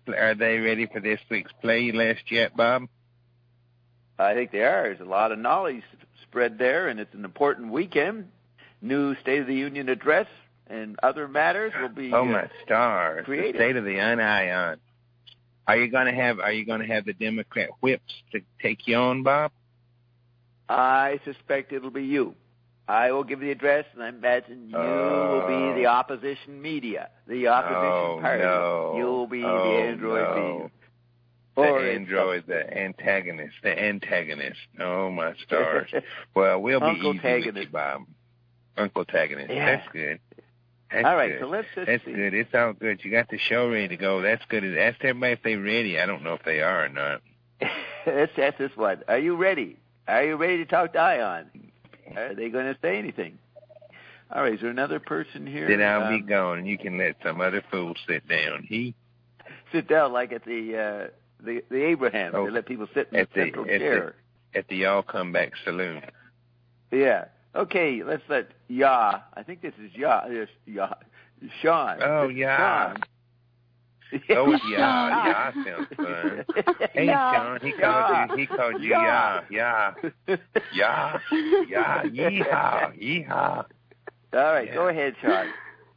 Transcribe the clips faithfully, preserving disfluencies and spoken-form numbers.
are they ready for this week's playlist yet, Bob? I think they are. There's a lot of knowledge spread there, and it's an important weekend. New State of the Union address and other matters will be. Oh my stars! Created. The State of the Union. Are you going to have? Are you going to have the Democrat whips to take you on, Bob? I suspect it'll be you. I will give the address, and I imagine you oh. will be the opposition media, the opposition oh, party. No. You'll be oh, the android no. being. The android, the antagonist, the antagonist. Oh, my stars. Well, we'll be Uncle easy Tagonist. with you, Bob. Uncle Tagonist. Yeah. That's good. That's all right, good. so let's just That's see. good. It's all good. You got the show ready to go. That's good. Ask everybody if they're ready. I don't know if they are or not. Let's ask this one. Are you ready? Are you ready to talk to Ion? Are they going to say anything? All right, is there another person here? Then I'll um, be gone, and you can let some other fool sit down. He sit down like at the uh, the, the Abraham. Oh, they let people sit in at the the, central at chair. The, at the Y'all Come Back Saloon. Yeah. Okay, let's let Ya. I think this is Ya. This Ya. Sean. Oh, This yeah. Sean. Oh, yeah, yeah, sounds fun. Hey, Yeah. Sean, he called you, he called you, yeah, yeah, yeah, yeah, yeehaw, yeehaw. All right, Yeah. go ahead, Sean.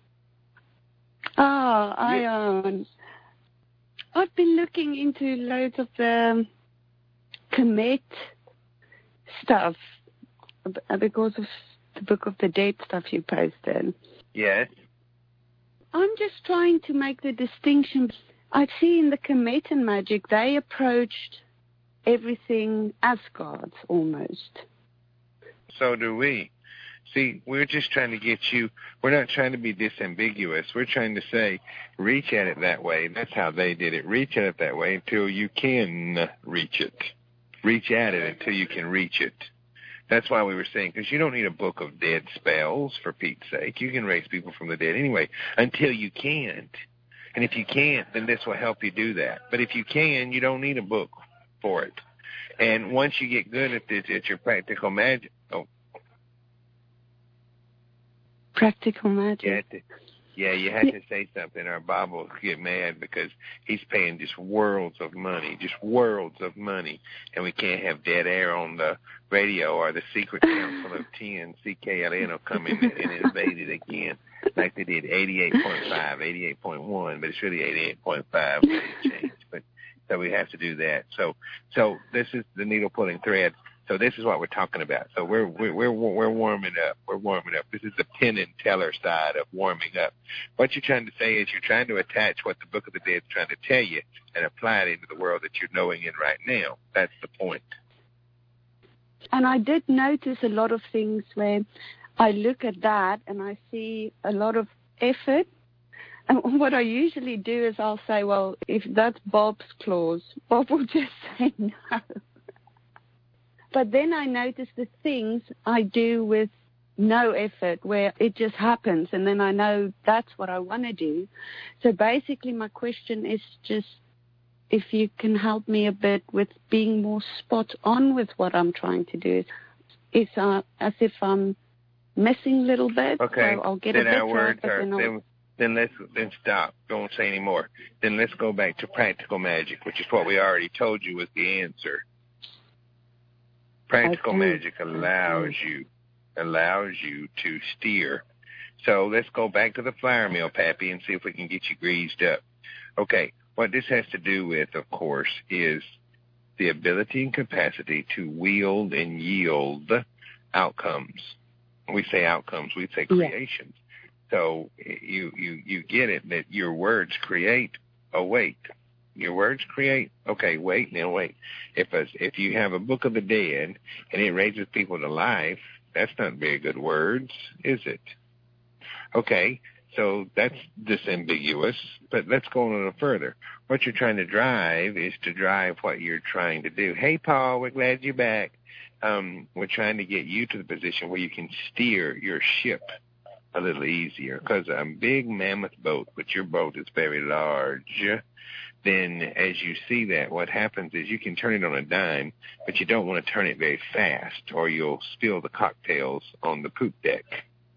Oh, I um, I've been looking into loads of the commit stuff b- because of the Book of the Dead stuff you posted. Yes. I'm just trying to make the distinction. I see in the Kemet and magic, they approached everything as gods almost. So do we. See, we're just trying to get you, we're not trying to be disambiguous. We're trying to say, reach at it that way. That's how they did it. Reach at it that way until you can reach it. Reach at it until you can reach it. That's why we were saying, because you don't need a book of dead spells, for Pete's sake. You can raise people from the dead anyway, until you can't. And if you can't, then this will help you do that. But if you can, you don't need a book for it. And once you get good at this, at your practical magic, oh, Practical magic. you had to, yeah, you had to say something, or Bob will get mad because he's paying just worlds of money, just worlds of money, and we can't have dead air on the radio, or the Secret Council of ten, C K L N will come in and invade it again, like they did eighty-eight point five, eighty-eight point one, but it's really eighty-eight point five when it changed. But so we have to do that. So, so this is the needle pulling thread. So this is what we're talking about. So we're we're we're we're warming up. We're warming up. This is the Penn and Teller side of warming up. What you're trying to say is you're trying to attach what the Book of the Dead is trying to tell you and apply it into the world that you're knowing in right now. That's the point. And I did notice a lot of things where I look at that and I see a lot of effort. And what I usually do is I'll say, well, if that's Bob's clause, Bob will just say no. But then I notice the things I do with no effort where it just happens, and then I know that's what I want to do. So basically my question is just if you can help me a bit with being more spot on with what I'm trying to do. It's uh, as if I'm missing a little bit. Okay, so I'll get then a bit our words right, are, then, then, then let's then stop. Don't say any more. Then let's go back to practical magic, which is what we already told you was the answer. Practical Okay. magic allows you allows you to steer. So let's go back to the flour mill, Pappy, and see if we can get you greased up. Okay, what this has to do with, of course, is the ability and capacity to wield and yield outcomes. When we say outcomes, we say creations. Yeah. So you, you, you get it that your words create a weight. Your words create, okay, wait, now wait. If a, if you have a Book of the Dead and it raises people to life, that's not very good words, is it? Okay, so that's disambiguous, but let's go on a little further. What you're trying to drive is to drive what you're trying to do. Hey, Paul, we're glad you're back. Um, we're trying to get you to the position where you can steer your ship a little easier, because a big mammoth boat, but your boat is very large, then as you see that, what happens is you can turn it on a dime, but you don't want to turn it very fast or you'll spill the cocktails on the poop deck.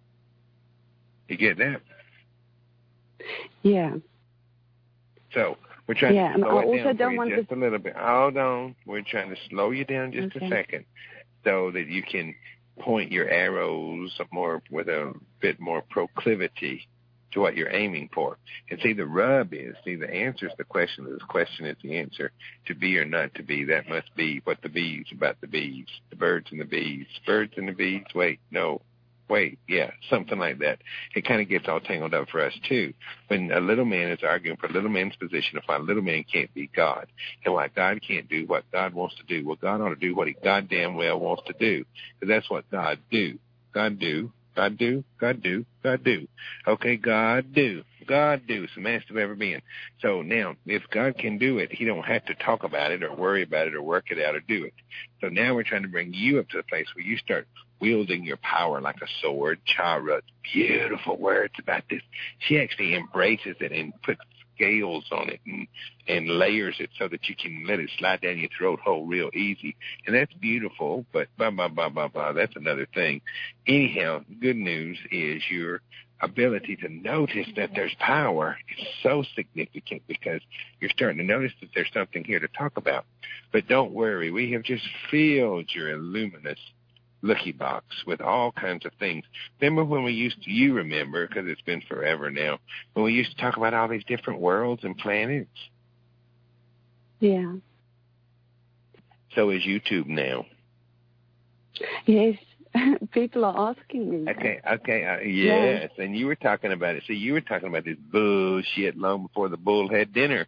You get that? Yeah. So We're trying yeah, to slow I it also down don't for want you just to... a little bit. Hold on. We're trying to slow you down just okay. a second so that you can point your arrows more with a bit more proclivity to what you're aiming for. And see, the rub is, see, the answer is the question. The question is the answer. To be or not to be, that must be what the bees about the bees, the birds and the bees. Birds and the bees, wait, no. Wait, yeah, something like that. It kind of gets all tangled up for us, too. When a little man is arguing for a little man's position of why a little man can't be God, and why God can't do what God wants to do. Well, God ought to do what he goddamn well wants to do, because that's what God do. God do, God do, God do, God do. Okay, God do. God do. It's the master of ever being. So now, if God can do it, he don't have to talk about it or worry about it or work it out or do it. So now we're trying to bring you up to the place where you start wielding your power like a sword. Chara, beautiful words about this. She actually embraces it and puts scales on it and, and layers it so that you can let it slide down your throat hole real easy. And that's beautiful, but blah, blah, blah, blah, blah. That's another thing. Anyhow, good news is your ability to notice that there's power is so significant because you're starting to notice that there's something here to talk about. But don't worry, we have just filled your luminous looky box with all kinds of things. Remember when we used to, you remember, because it's been forever now, when we used to talk about all these different worlds and planets? Yeah. So is YouTube now. Yes. People are asking me. Okay, okay, uh, yes, yeah. And you were talking about it. See, you were talking about this bullshit long before the bull had dinner.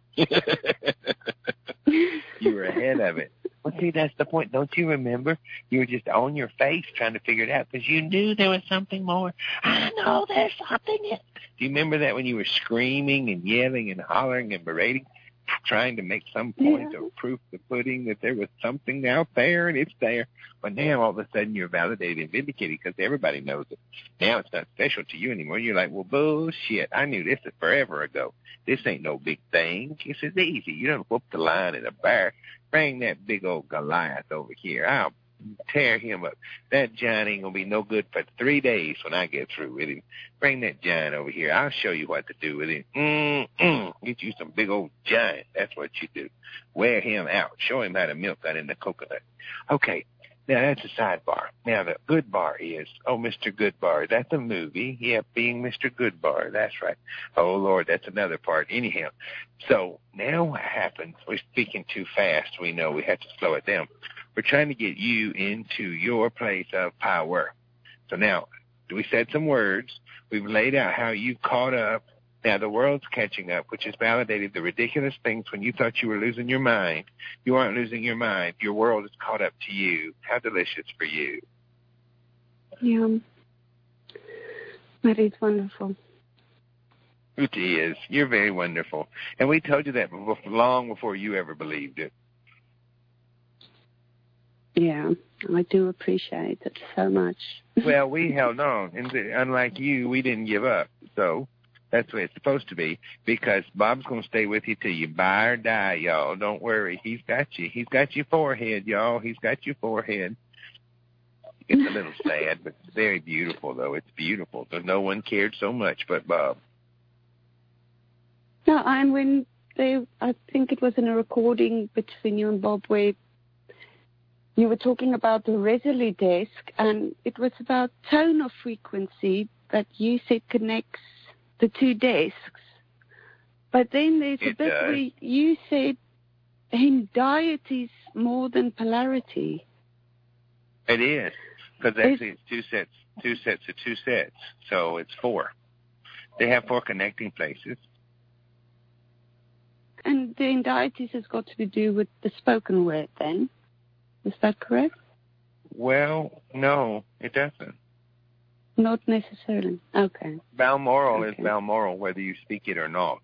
You were ahead of it. Well, see, that's the point. Don't you remember? You were just on your face trying to figure it out because you knew there was something more. I know there's something. In. Do you remember that when you were screaming and yelling and hollering and berating, trying to make some point yeah. of proof of the pudding that there was something out there and it's there? But now all of a sudden you're validated and vindicated because everybody knows it. Now it's not special to you anymore. You're like, well, bullshit. I knew this forever ago. This ain't no big thing. This is easy. You don't whoop the lion in a bear. Bring that big old Goliath over here. I'll tear him up. That giant ain't going to be no good for three days when I get through with him. Bring that giant over here. I'll show you what to do with him. Mm-mm. Get you some big old giant. That's what you do. Wear him out. Show him how to milk that in the coconut. Okay. Now, that's a sidebar. Now, the good bar is, oh, Mister Goodbar. That's a movie. Yeah, being Mister Goodbar. That's right. Oh, Lord, that's another part. Anyhow, so now what happens, we're speaking too fast. We know we have to slow it down. We're trying to get you into your place of power. So now, we said some words. We've laid out how you caught up. Now, the world's catching up, which has validated the ridiculous things when you thought you were losing your mind. You aren't losing your mind. Your world is caught up to you. How delicious for you. Yeah. That is wonderful. It is. You're very wonderful. And we told you that long before you ever believed it. Yeah, I do appreciate it so much. Well, we held on. And unlike you, we didn't give up. So that's the way it's supposed to be, because Bob's going to stay with you till you buy or die, y'all. Don't worry. He's got you. He's got your forehead, y'all. He's got your forehead. It's a little sad, but it's very beautiful, though. It's beautiful. So no one cared so much but Bob. No, and when they, I think it was in a recording between you and Bob where you were talking about the Resolute desk, and it was about tone of frequency that you said connects the two desks. But then there's it a bit does. where you said hendiety is more than polarity. It is, because actually it's two sets, two sets of two sets, so it's four. They have four connecting places. And the hendiety has got to do with the spoken word then. Is that correct? Well, no, it doesn't. Not necessarily. Okay. Balmoral okay. is Balmoral, whether you speak it or not.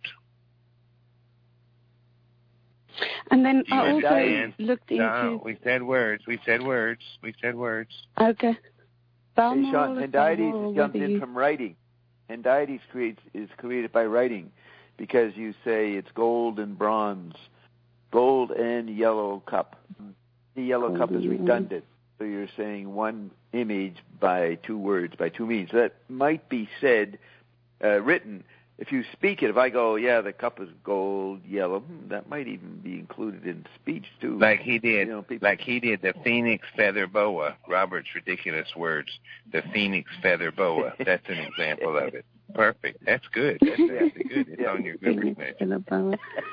And then Do you I also understand? looked into... No, we said words. We said words. We said words. Okay. Hey, Sean, hendiety comes in you... from writing. Hendiety creates is created by writing, because you say it's gold and bronze, gold and yellow cup. The yellow cup is redundant, so you're saying one image by two words, by two means. So that might be said, uh, written if you speak it, if I go, yeah, the cup is gold, yellow, hmm, that might even be included in speech too. Like he did, you know, people, like he did the Phoenix Feather Boa, Robert's Ridiculous Words, the Phoenix Feather Boa. That's an example of it. Perfect. That's good. That's actually good. It's Yeah. on your Goober Snatcher.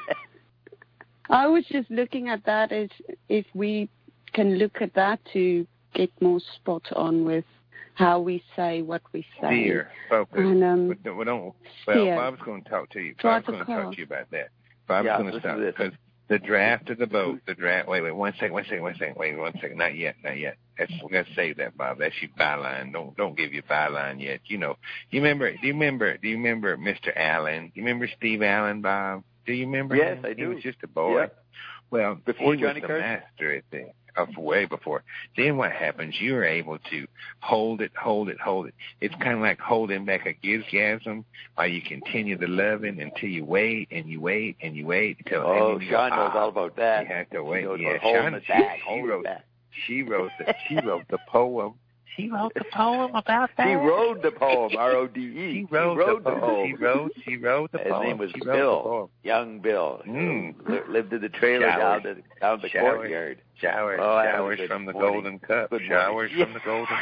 I was just looking at that as if we can look at that to get more spot on with how we say what we say. Steer, focus. And, um, we don't, we don't, well, steer. Bob's going to talk to you. Drive Bob's going to car. talk to you about that. Bob's Yeah, going to listen stop to this. because the draft of the boat, the draft. Wait, wait, one second, one second, one second. Wait, one second. Not yet, not yet. That's, we got to save that, Bob. That's your byline. Don't don't give your byline yet. You know. You remember? Do you remember? Do you remember Mister Allen? You remember Steve Allen, Bob? Do you remember? Yes, him? I do. He was just a boy. Yeah. Well, Before he Johnny was the Carson? master at things. Of way before. Then what happens? You're able to hold it, hold it, hold it. It's kind of like holding back a gizgasm while you continue the loving until you wait and you wait and you wait until. Oh, and you Sean go, knows ah, all about that. You have to wait. She knows Yeah, about holding Sean, it she, back, she holding wrote. it back. She wrote the. She wrote the poem. She wrote the poem about that. She wrote the poem, R O D E. She She wrote, wrote the, the poem. poem. She wrote. She wrote the His poem. name was she wrote Bill, the poem. young Bill. Mm. Li- lived in the trailer Showers. down the down the Showers. courtyard. Showers, Oh, that showers was a from the morning. golden cup. Good morning. Showers Yeah. from the golden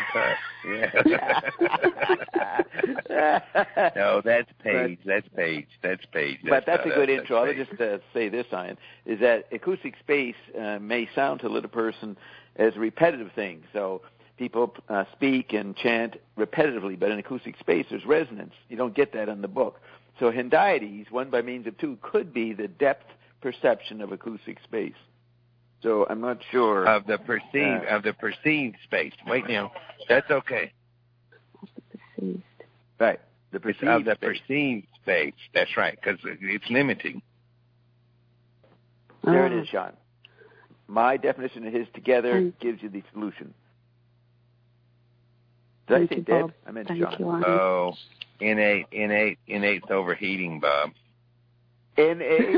cup. Yeah. No, that's Page. But, that's Page. That's Page. That's but that's not a good us, intro. I'll Page. just uh, say this, Ian, is that acoustic space uh, may sound to a little person as a repetitive thing. So people uh, speak and chant repetitively, but in acoustic space there's resonance. You don't get that in the book. So hendiades, one by means of two, could be the depth perception of acoustic space. So I'm not sure of the perceived uh, of the perceived space. Wait now, that's okay. Right, the It's perceived of the space. perceived space. That's right, because it's limiting. There it Oh. is, Sean. My definition of his together Thank- gives you the solution. Did Thank I say you, Deb? Bob. I meant Thank Sean. you, Ian. Oh, innate, innate, innate's overheating, Bob. N A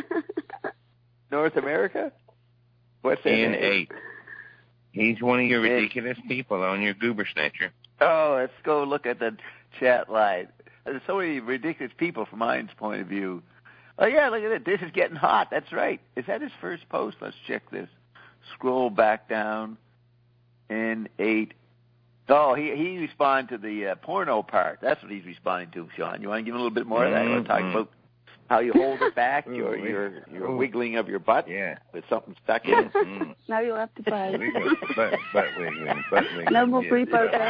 North America? What's N A? N eight. He's one of your N- ridiculous people on your Goober Snatcher. Oh, let's go look at the chat line. There's so many ridiculous people from Ian's point of view. Oh, yeah, look at it. This is getting hot. That's right. Is that his first post? Let's check this. Scroll back down. N eight. Oh, he he responded to the uh, porno part. That's what he's responding to, Sean. You want to give him a little bit more of that? You want to talk Mhm. about how you hold it back, your Ooh, your your ooh. wiggling of your butt Yeah. with something stuck in it? Mm. Now you'll have to pay. Wiggle, butt, butt wiggling, butt wiggling. No more yeah. free photos.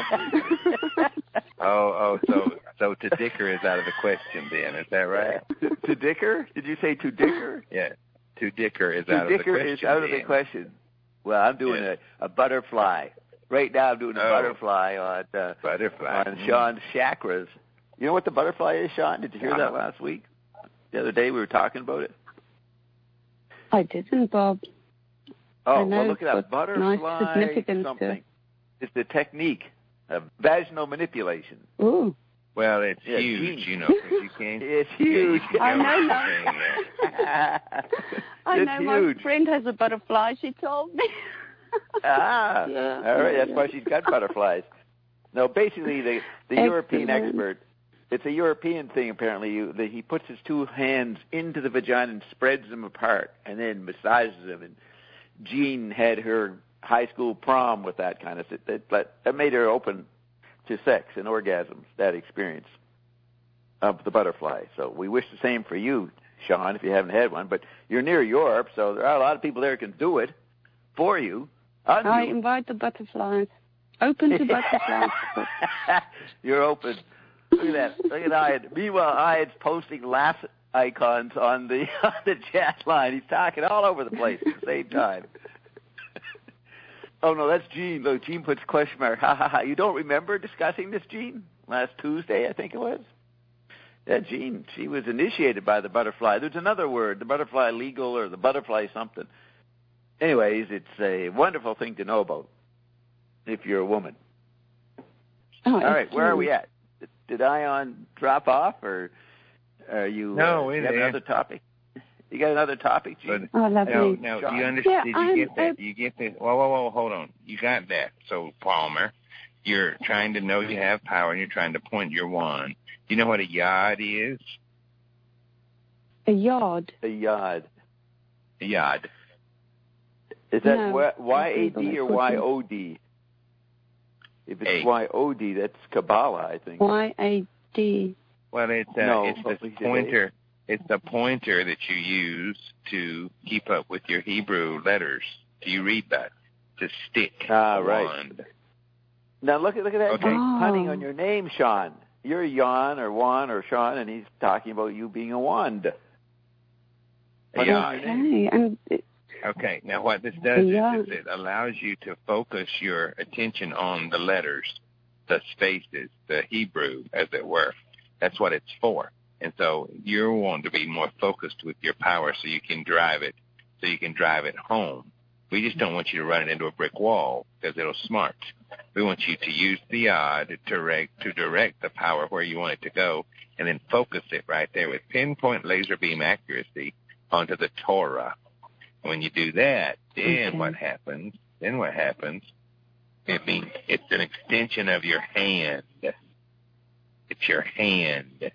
Oh, oh, so so to dicker is out of the question then, is that right? to, to dicker? Did you say to dicker? Yeah. To dicker is To out of the dicker question. is out of the then. question. Well, I'm doing Yes. a, a butterfly. Right now I'm doing a Oh. butterfly on uh, Butterfly. on Sean's chakras. You know what the butterfly is, Sean? Did you hear that last week? The other day we were talking about it. I didn't, Bob. Oh, I know well, look at that. it's got nice Butterfly significance to something. it. It's the technique of vaginal manipulation. Ooh. Well, it's Yeah, huge, genius. you know, 'cause you can't. It's huge. I know Yeah. now. I It's know huge. my friend has a butterfly, she told me. Ah, Yeah. all right. That's Yeah. why she's got butterflies. No, basically, the the European Excellent. expert. It's a European thing, apparently. You, that he puts his two hands into the vagina and spreads them apart, and then massages them. And Jean had her high school prom with that kind of that. That, that made her open to sex and orgasms. That experience of the butterfly. So we wish the same for you, Sean, if you haven't had one. But you're near Europe, so there are a lot of people there who can do it for you. On I you. invite the butterflies. Open to butterflies. You're open. Look at that. Look at Ian. Meanwhile, Ian's posting laugh icons on the on the chat line. He's talking all over the place at the same time. Oh no, that's Gene. Look, Gene puts question mark. Ha ha ha. You don't remember discussing this, Gene? Last Tuesday, I think it was. Yeah, Gene. She was initiated by the butterfly. There's another word, the butterfly legal or the butterfly something. Anyways, it's a wonderful thing to know about if you're a woman. Oh, All right, where are we excellent. at? Did Ion drop off, or are you? No, uh, we're you got there. another topic? You got another topic, Gene? Oh, lovely. Now, now, do you John. understand? Yeah, Did you I'm- get that? I'm- Do you get that? Whoa, whoa, whoa, hold on. You got that. So, Palmer, you're trying to know you have power, and you're trying to point your wand. Do you know what a yod is? A yard. A yod. Yod. Is that No, Y A D or could be. Y O D? If it's A. Y O D, that's Kabbalah, I think. Y A D. Well, it's uh, No, it's the we did pointer. It's the pointer that you use to keep up with your Hebrew letters. Do you read that? To stick. Ah, a right. wand. Now look at look at that Okay. guy Oh. punning on your name, Sean. You're a Jan or Juan or Sean, and he's talking about you being a wand. Punning Yeah. on your name. Okay. And it, Okay. Now, what this does Yeah. is, is it allows you to focus your attention on the letters, the spaces, the Hebrew, as it were. That's what it's for. And so you want to be more focused with your power, so you can drive it, so you can drive it home. We just don't want you to run it into a brick wall because it'll smart. We want you to use the yod to direct, to direct the power where you want it to go, and then focus it right there with pinpoint laser beam accuracy onto the Torah. And when you do that, then Okay. what happens? Then what happens? It means it's an extension of your hand. It's your hand.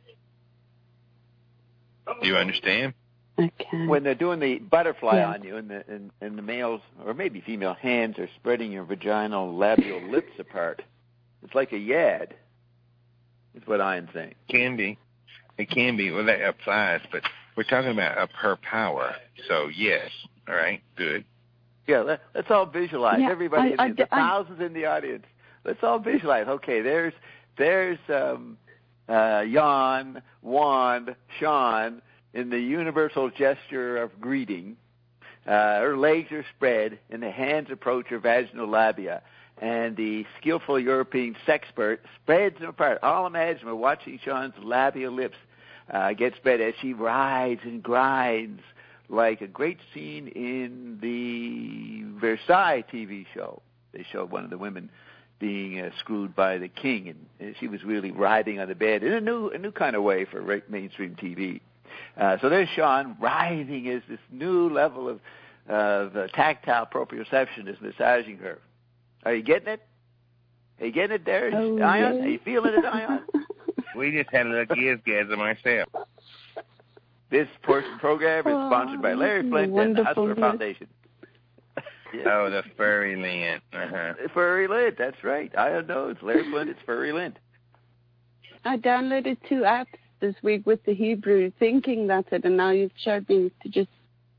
Do you understand? okay. When they're doing the butterfly Yeah. on you, and the and, and the males or maybe female hands are spreading your vaginal labial lips apart, it's like a yad. Is what I'm saying. Can be. It can be. Well, that applies, but we're talking about up her power. So, yes. All right. Good. Yeah, let, let's all visualize. Yeah, Everybody, I- in I- the, the I- thousands in the audience, let's all visualize. Okay, there's there's um, uh, Jan, Wand, Sean in the universal gesture of greeting. Uh, her legs are spread, and the hands approach her vaginal labia. And the skillful European sexpert spreads them apart. All imaginable, watching Sean's labia lips uh, get spread as she rides and grinds like a great scene in the Versailles T V show. They showed one of the women being uh, screwed by the king, and, and she was really writhing on the bed in a new, a new kind of way for ra- mainstream T V. Uh, so there's Sean writhing as this new level of, of uh, tactile proprioception is massaging her. Are you getting it? Are you getting it there, Oh, Ion? yes. Are you feeling it, Ion? We just had a little gizgasm ourselves. This portion program is sponsored by Larry Flint and the Hustler Wonderful. Foundation. Yeah. Oh, the furry lint. Uh-huh. Furry Lint, that's right. Ion knows. Larry Flint, it's Furry Lint. I downloaded two apps this week with the Hebrew, thinking that's it, and now you've showed me to just,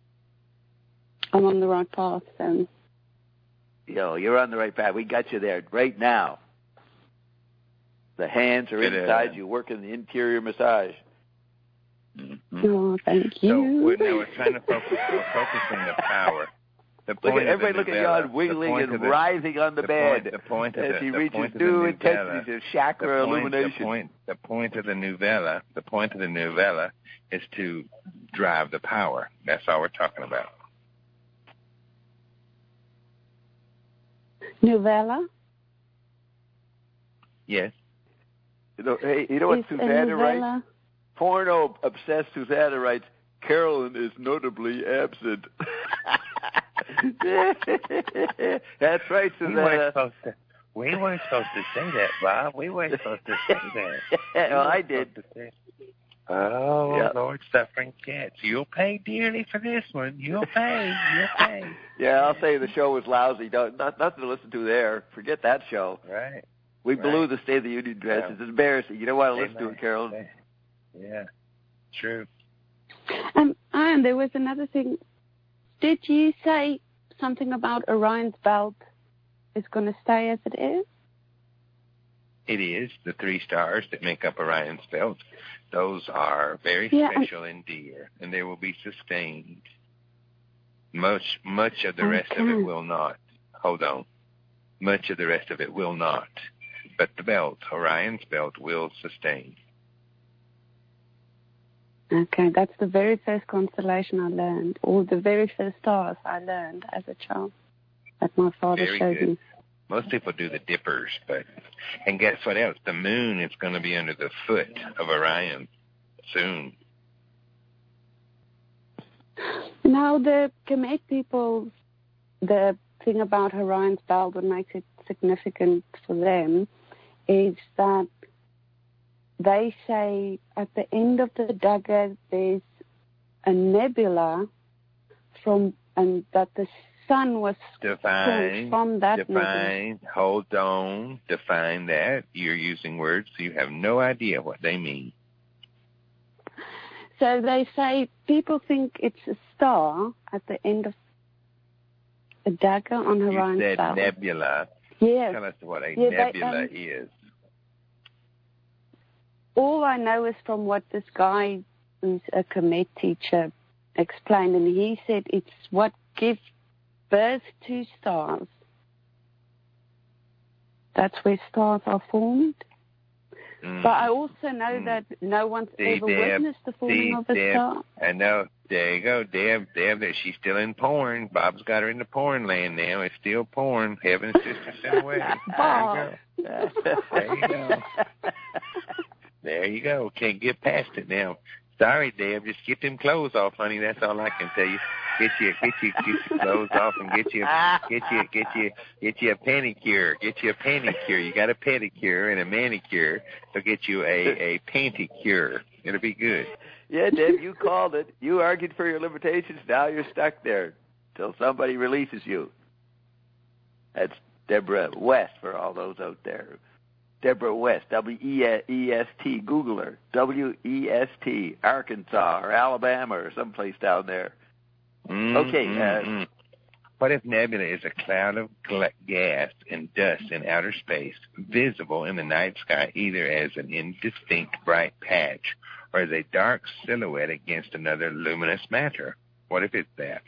I'm on the right path, so. Yo, you're on the right path. We got you there right now. The hands are Good, uh, inside you, working the interior massage. Mm-hmm. Oh, thank So you. we're, now we're trying to focus. We're focusing the power. The Look point at of the everybody. Look at novella- Jan wiggling the point and of the, writhing on the, the bed Point, the point of as the, he the reaches point of the new novella- intensities of chakra the point, illumination. The point, the point of the novella, the point of the novella is to drive the power. That's all we're talking about. Novella? Yes. You know, hey, you know what Is a Susanna writes? novella? Porno obsessed Susanna writes, Carolyn is notably absent. That's right, We weren't Susanna. supposed to. We weren't supposed to say that, Bob. We weren't supposed to say that. We well, I weren't did. supposed to say- Oh, Yeah. Lord, suffering cats! You'll pay dearly for this one. You'll pay. You'll pay. Yeah, I'll say the show was lousy. Don't, not, nothing to listen to there. Forget that show. Right. We Right. blew the State of the Union address. Yeah. It's embarrassing. You don't want to listen to Amen. it, Carolyn. Yeah. True. Um, and there was another thing. Did you say something about Orion's belt is going to stay as it is? It is the three stars that make up Orion's belt. Those are very Yeah, special and dear, and they will be sustained. Much, much of the rest of it Okay. will not. Hold on. Much of the rest of it will not. But the belt, Orion's belt, will sustain. Okay, that's the very first constellation I learned, or the very first stars I learned as a child that my father Very showed good. me. Most people do the dippers, but and guess what else? The moon is going to be under the foot of Orion soon. Now, the Kemet people, the thing about Orion's belt, what makes it significant for them, is that they say at the end of the dagger there's a nebula from, and that the sun was Define, from that define, nebula. hold on, define that. You're using words, so you have no idea what they mean. So they say people think it's a star at the end of a dagger on Orion's You said belt. nebula. Yes. Tell us what a Yeah, nebula they, um, is. All I know is from what this guy who's a Kemet teacher explained, and he said it's what gives birth to stars. That's where stars are formed. Mm. But I also know Mm. that no one's See, ever Deb, witnessed the forming see, of a Deb, star. I know. There you go, Deb. Deb, that she's still in porn. Bob's got her in the porn land now. It's still porn. Heaven's sisters in a way. There you go. There you go. There you go. Can't get past it now. Sorry, Deb. Just get them clothes off, honey. That's all I can tell you. Get you, get you, get your clothes off and get you, get you, get you, get you a pedicure. Get you a pedicure. You got a pedicure and a manicure, so get you a a panticure. It'll be good. Yeah, Deb, you called it. You argued for your limitations. Now you're stuck there till somebody releases you. That's Deborah West for all those out there. Deborah West, W E S T, Google her. W E S T, Arkansas or Alabama or someplace down there. Mm, okay. Mm, Uh, mm. What if nebula is a cloud of gas and dust in outer space, visible in the night sky either as an indistinct bright patch or as a dark silhouette against another luminous matter? What if it's that?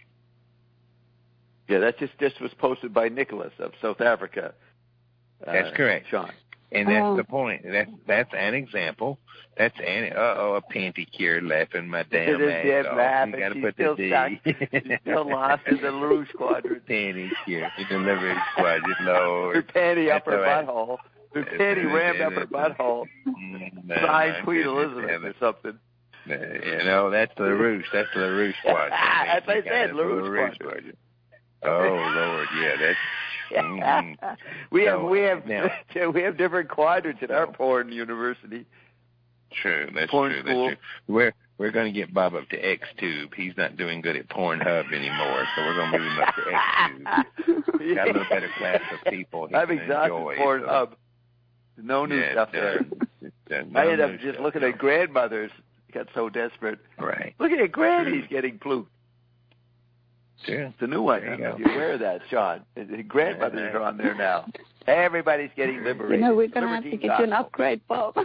Yeah, that just, just was posted by Nicholas of South Africa. Uh, That's correct. Sean. And that's Oh. the point. That's that's an example. That's an uh oh a panticure laughing my damn It is ass Deb off. laughing. You got to She's put still the stuck. D. She's still lost in the LaRouche quadrant. Panticure, the delivery squadron, Lord. Her panty up her That's all right. butthole. Her panty rammed up her butthole. Mm, no, Signed my Queen goodness Elizabeth heavens. or something. Uh, you know, that's LaRouche. That's LaRouche squadron. That's what I You got said, it, LaRouche squadron. Oh Lord, yeah, that's. Mm, we have so, we have now, we have different quadrants in our porn university. True, that's Porn true. school. That's true. We're we're going to get Bob up to XTube. He's not doing good at Pornhub anymore, so we're going to move him up to XTube. Got a little better class of people he I've can exhausted enjoy. Pornhub. So. No new Yeah, stuff it's there. done. It's done. No I ended new up just stuff, looking no. at grandmothers. Got so desperate. Right. Look at Granny's getting flute. Yeah. It's a new one. There I you don't know go. if you're aware of that, Sean. The grandmothers are on there now. Everybody's getting You liberated. know, we're going to have to Libertine get you an gospel. upgrade, Bob.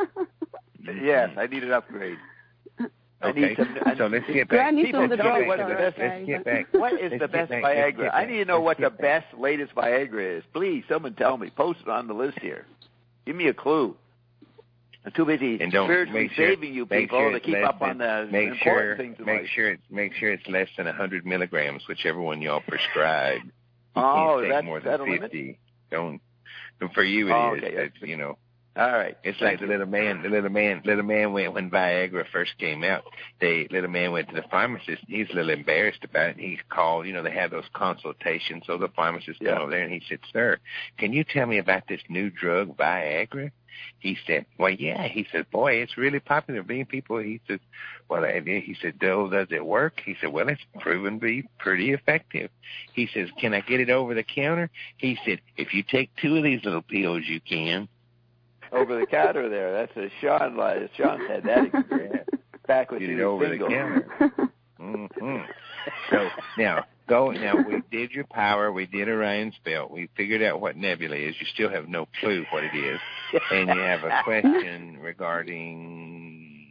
Yes, I need an upgrade. I Okay. need some. I, So let's get back. Granny's People on the tell me drug what is the store, best. okay, Let's get but- back. What is Let's the get best back. Let's Viagra? get I back. need to know Let's what the get back. best, latest Viagra is. Please, someone tell me. Post it on the list here. Give me a clue. I'm too busy And don't spiritually make sure, saving you make people sure to it's keep less up on than- the make important sure, things in make life. sure it's make sure it's less than a hundred milligrams, whichever one y'all prescribe. You Oh, can't take that's- more that than a limit? fifty. Don't. For you it Oh, is. okay. It's, you know. All right. It's Thank like the you. little man, the little man, little man went when Viagra first came out. They little man went to the pharmacist. He's a little embarrassed about it. He called, you know, they have those consultations. So the pharmacist Yeah. come over there and he said, "Sir, can you tell me about this new drug Viagra?" He said, "Well, yeah." He said, "Boy, it's really popular being people." He said, "Well," and then he said, "Oh, does it work?" He said, "Well, it's proven to be pretty effective." He says, "Can I get it over the counter?" He said, "If you take two of these little pills, you can." Over the counter there. That's a Sean. Like, Sean's had that experience back when Get he it was over single. the counter. Mm-hmm. So now go. Now we did your power. We did Orion's belt. We figured out what nebula is. You still have no clue what it is, and you have a question regarding.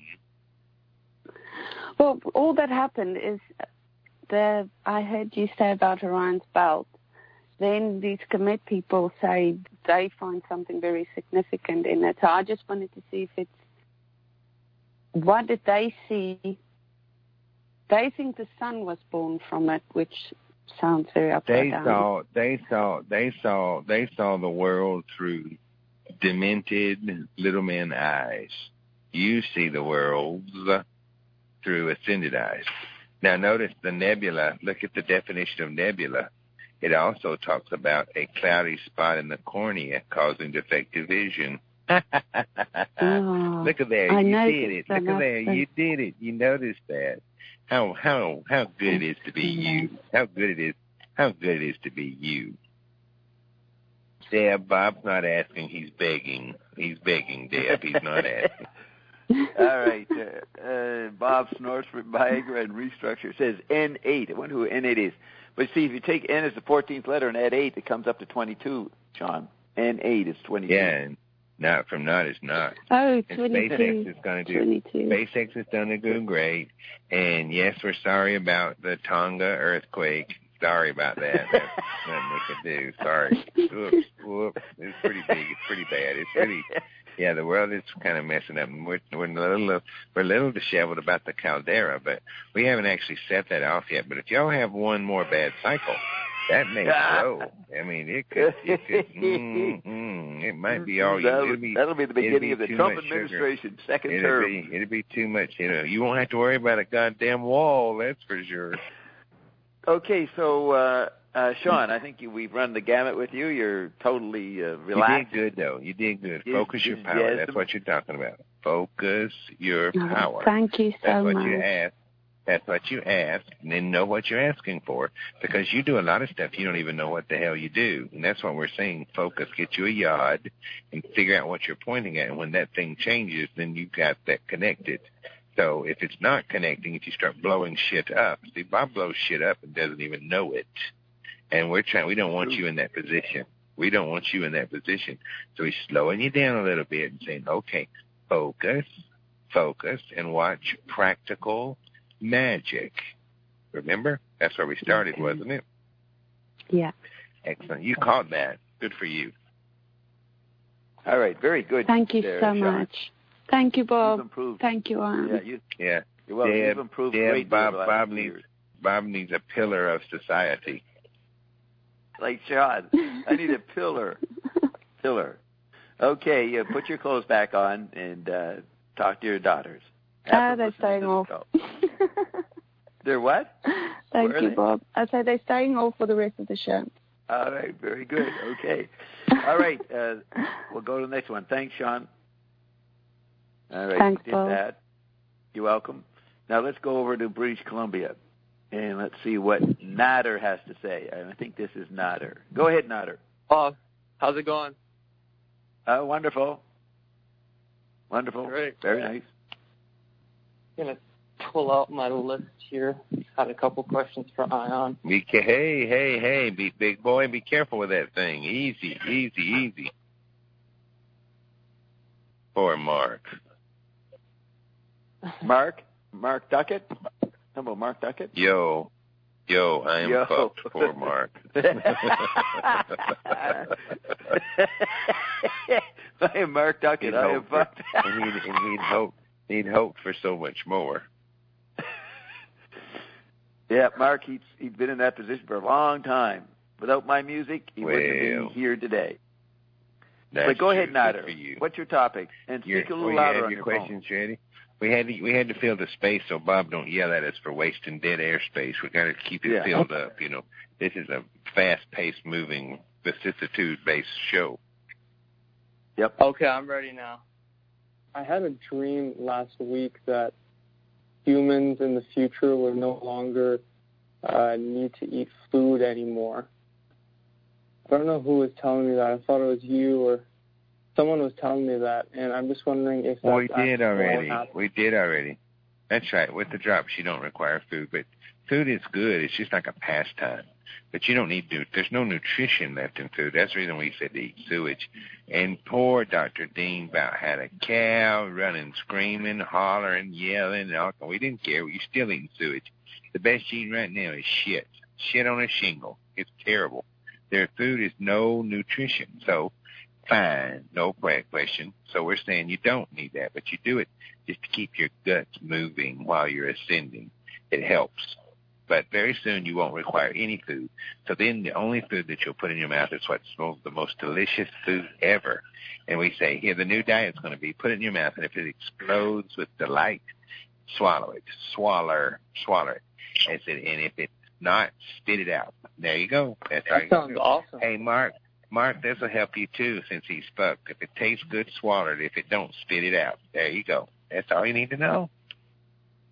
Well, all that happened is the I heard you say about Orion's belt. Then these Kemet people say they find something very significant in it. So I just wanted to see if it's what did they see? They think the sun was born from it, which sounds very upside They down. saw. They saw. They saw. They saw the world through demented little men eyes. You see the world through ascended eyes. Now notice the nebula. Look at the definition of nebula. It also talks about a cloudy spot in the cornea causing defective vision. Oh, Look at there. I You noticed did it. that Look at there. that's You did it. You noticed that. how how how good it is to be you. How good it is. How good it is to be you. Deb, Bob's not asking. He's begging. He's begging, Deb. He's not asking. All right. Uh, uh, Bob snorts for Viagra and restructure. Says N eight. I wonder who N eight is. But see, if you take N as the fourteenth letter and add eight, it comes up to twenty-two, Sean. N eight is twenty-two. Yeah, and not from not is not. Oh, and twenty-two. SpaceX is going to do. twenty-two. SpaceX is going to do great. And yes, we're sorry about the Tonga earthquake. Sorry about that. That's nothing we can do. Sorry. Whoops, whoops. It's pretty big. It's pretty bad. It's pretty. Yeah, the world is kind of messing up. And we're we're a little we're a little disheveled about the caldera, but we haven't actually set that off yet. But if y'all have one more bad cycle, that may grow. I mean, it could. It could. Mm, mm, it might be all you. That'll, be, that'll be the beginning be of the Trump administration, sugar. second it'll term. Be, it'll be too much. You know, you won't have to worry about a goddamn wall. That's for sure. Okay, so uh, uh, Sean, I think you, we've run the gamut with you. You're totally uh, relaxed. You did good, though. You did good. Yes, Focus your power. That's what you're talking about. Focus your power. Oh, thank you so That's what much. you ask. That's what you ask, and then know what you're asking for, because you do a lot of stuff you don't even know what the hell you do, and that's what we're saying. Focus. Get you a yod and figure out what you're pointing at, and when that thing changes, then you've got that connected. So if it's not connecting, if you start blowing shit up, see, Bob blows shit up and doesn't even know it. And we're trying, we don't want you in that position. We don't want you in that position. So he's slowing you down a little bit and saying, okay, focus, focus, and watch practical magic. Remember? That's where we started, okay. wasn't it? Yeah. Excellent. You caught that. Good for you. All right. Very good. Thank you there, so Sean. much. Thank you, Bob. Thank you, Arm. Yeah, you, yeah. You're welcome. Deb, You've improved Deb, great Bob, deal Bob needs, needs, Bob needs a pillar of society. Like Sean, I need a pillar. Pillar. Okay, uh, put your clothes back on and uh, talk to your daughters. Ah, they're staying off. They're what? Thank Where you, Bob. I say they're staying off for the rest of the show. All right, very good. Okay. All right, uh, we'll go to the next one. Thanks, Sean. All right, Thanks, you did Bob. that. You're welcome. Now let's go over to British Columbia, and let's see what Nader has to say. I think this is Nader. Go ahead, Nader. Oh, how's it going? Uh, wonderful. Wonderful. Great. Very nice. I'm going to pull out my list here. Had a couple questions for Ion. Be ca- hey, hey, hey, be, big boy, be careful with that thing. Easy, easy, easy. Poor Mark. Mark? Mark Duckett? How about Mark Duckett? Yo. Yo, I am Yo. fucked. Poor Mark. I am Mark Duckett. He'd I am hoped for- fucked. and he'd, and he'd hoped he'd hoped for so much more. Yeah, Mark, he's he'd been in that position for a long time. Without my music, he wouldn't have been Well, here today. That's But go ahead, true. Good Nader. for you. What's your topic? And Your- speak a oh, little you louder have on your your questions phone. ready? We had to, we had to fill the space so Bob don't yell at us for wasting dead airspace. We got to keep it Yeah. filled up. You know, this is a fast-paced, moving, vicissitude-based show. Yep. Okay, I'm ready now. I had a dream last week that humans in the future would no longer uh, need to eat food anymore. I don't know who was telling me that. I thought it was you or someone was telling me that, and I'm just wondering if that's Well, we did actually already. happened. We did already. That's right. With the drops, you don't require food, but food is good. It's just like a pastime. But you don't need to. There's no nutrition left in food. That's the reason we said to eat sewage. And poor Doctor Dean about had a cow running, screaming, hollering, yelling, and all. We didn't care. You're still eating sewage. The best you eat right now is shit. Shit on a shingle. It's terrible. Their food is no nutrition. So, fine, no question. So we're saying you don't need that, but you do it just to keep your guts moving while you're ascending. It helps. But very soon you won't require any food. So then the only food that you'll put in your mouth is what's the most delicious food ever. And we say, here, the new diet's going to be put it in your mouth, and if it explodes with delight, swallow it. Swallow, swallow it. And, said, and if it's not, spit it out. There you go. That's how That you sounds do it. awesome. Hey, Mark, Mark, this will help you, too, since he spoke. If it tastes good, swallow it. If it don't, spit it out. There you go. That's all you need to know.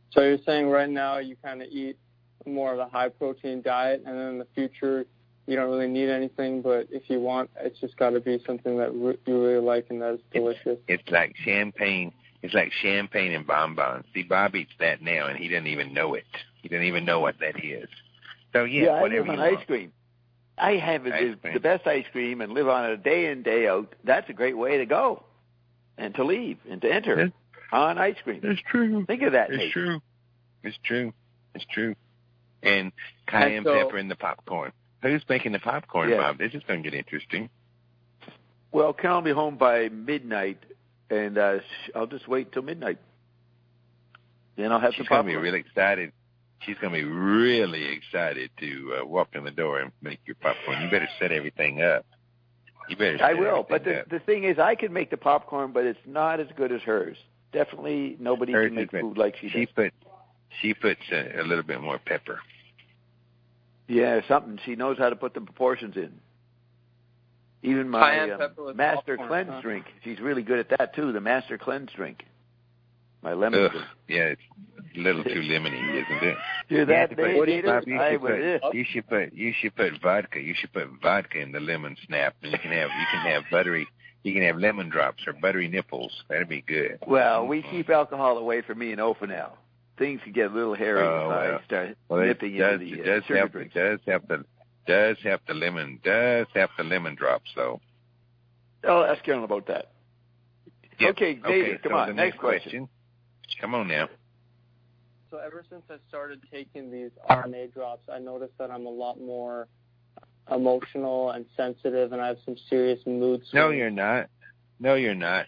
So you're saying right now you kind of eat more of a high-protein diet, and then in the future you don't really need anything, but if you want, it's just got to be something that re- you really like and that is delicious. It's, it's like champagne. It's like champagne and bonbons. See, Bob eats that now, and he doesn't even know it. He doesn't even know what that is. So, yeah, yeah whatever I live you on want. ice cream. I have Ice the, cream. the best ice cream and live on it day in, day out. That's a great way to go and to leave and to enter Yeah. on ice cream. It's true. Think of that, It's Nate. true. It's true. It's true. And cayenne And so- pepper in the popcorn. Who's making the popcorn, Yeah. Bob? This is going to get interesting. Well, Ken will be home by midnight, and uh, sh- I'll just wait till midnight. Then I'll have She's the going popcorn. to be really excited. She's going to be really excited to uh, walk in the door and make your popcorn. You better set everything up. You better set I will, but everything the, up. the thing is, I can make the popcorn, but it's not as good as hers. Definitely nobody Hers can make is- food like she She does. put, she puts a, a little bit more pepper. Yeah, something. She knows how to put the proportions in. Even my Cayenne um, pepper with Master popcorn, Cleanse huh? drink, she's really good at that, too, the Master Cleanse drink. My lemon Ugh, drink. yeah, it's a little too lemony, isn't it? Hear You that, have to put- Dave? What do you Peter? Bob, you I should was it. put, you should put you should put vodka. You should put vodka in the lemon snap, and you can have you can have buttery. You can have lemon drops or buttery nipples. That'd be good. Well, we keep alcohol away from me and Ofa now. Things can get a little hairy Oh, if well. I start Well, it nipping does, into the it uh, does sugar help. drinks. It does help the does help the lemon. Does help the lemon drops though. I'll ask Karen about that. Yep. Okay, Dave, Okay, come so on, the next question. Come on now. So ever since I started taking these R N A drops, I noticed that I'm a lot more emotional and sensitive, and I have some serious mood swings. No, you're not. No, you're not.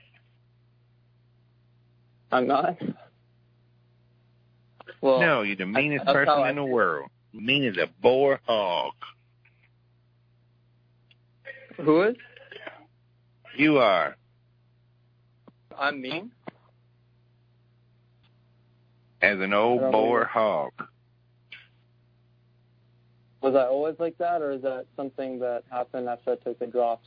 I'm not? Well, No, you're the meanest that's how person I in the feel. world. Mean as a boar hog. Who is? You are. I'm mean? As an I old don't boar either. hog. Was I always like that, or is that something that happened after I took the drops?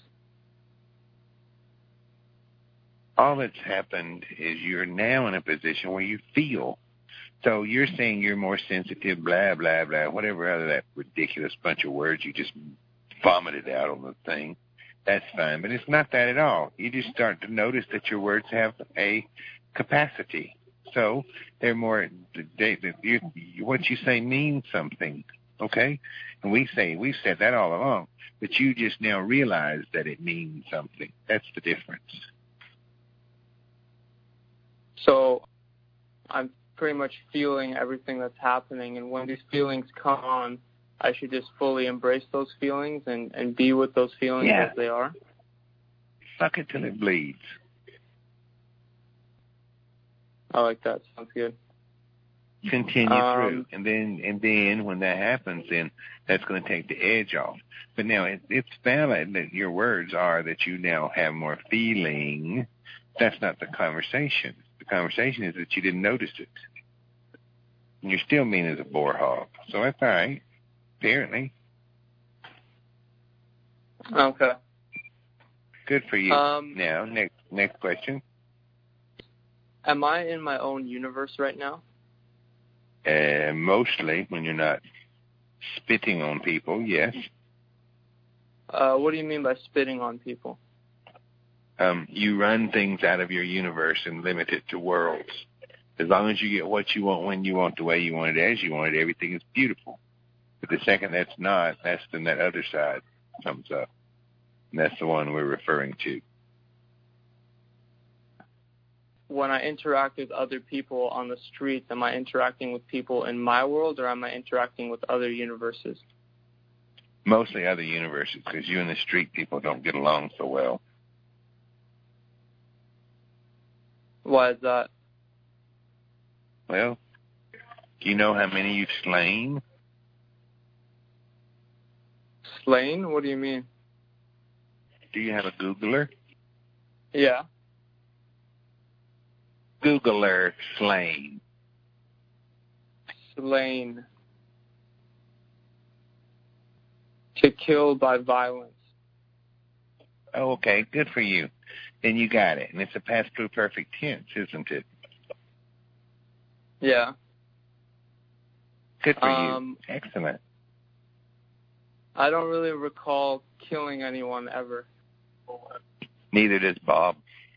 All that's happened is you're now in a position where you feel. So you're saying you're more sensitive, blah, blah, blah, whatever other that ridiculous bunch of words you just vomited out on the thing. That's fine, but it's not that at all. You just start to notice that your words have a capacity. So they're more, they, they, you, what you say means something, okay? And we say, we've said that all along, but you just now realize that it means something. That's the difference. So I'm pretty much feeling everything that's happening, and when these feelings come on, I should just fully embrace those feelings and, and be with those feelings Yeah. as they are. Suck it till it bleeds. I like that. Sounds good. Continue Um, through, and then and then when that happens, then that's going to take the edge off. But now it, it's valid that your words are that you now have more feeling. That's not the conversation. The conversation is that you didn't notice it, and you're still mean as a boar hog. So that's all right. Apparently, Okay. good for you. Um, Now, next next question. Am I in my own universe right now? Uh, mostly when you're not spitting on people, yes. Uh, what do you mean by spitting on people? Um, you run things out of your universe and limit it to worlds. As long as you get what you want, when you want, the way you want it, as you want it, everything is beautiful. But the second that's not, that's then that other side comes up. And that's the one we're referring to. When I interact with other people on the streets, am I interacting with people in my world, or am I interacting with other universes? Mostly other universes, because you and the street people don't get along so well. Why is that? Well, do you know how many you've slain? Slain? What do you mean? Do you have a Googler? Yeah. Googler slain. Slain. To kill by violence. Oh, okay, good for you. Then you got it. And it's a past true perfect tense, isn't it? Yeah. Good for Um, you. Excellent. I don't really recall killing anyone ever. Neither does Bob.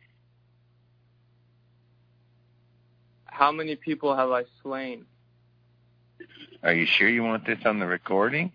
How many people have I slain? Are you sure you want this on the recording?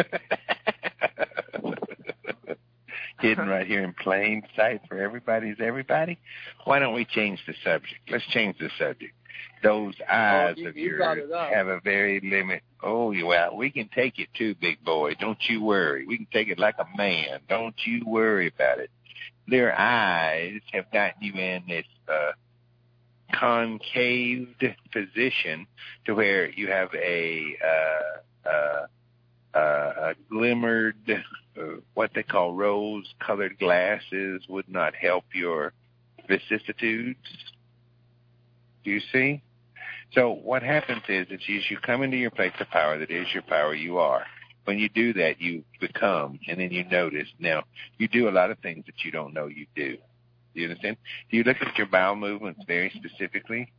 Hidden right here in plain sight for everybody's everybody. Why don't we change the subject? Let's change the subject. Those eyes oh, you, of you yours have a very limit. Oh, well, we can take it too, big boy. Don't you worry. We can take it like a man. Don't you worry about it. Their eyes have gotten you in this uh, concaved position to where you have a uh, uh, uh, a glimmered, uh, what they call rose-colored glasses would not help your vicissitudes. Do you see? So what happens is, is you come into your place of power that is your power, you are. When you do that, you become, and then you notice. Now, you do a lot of things that you don't know you do. Do you understand? Do you look at your bowel movements very specifically?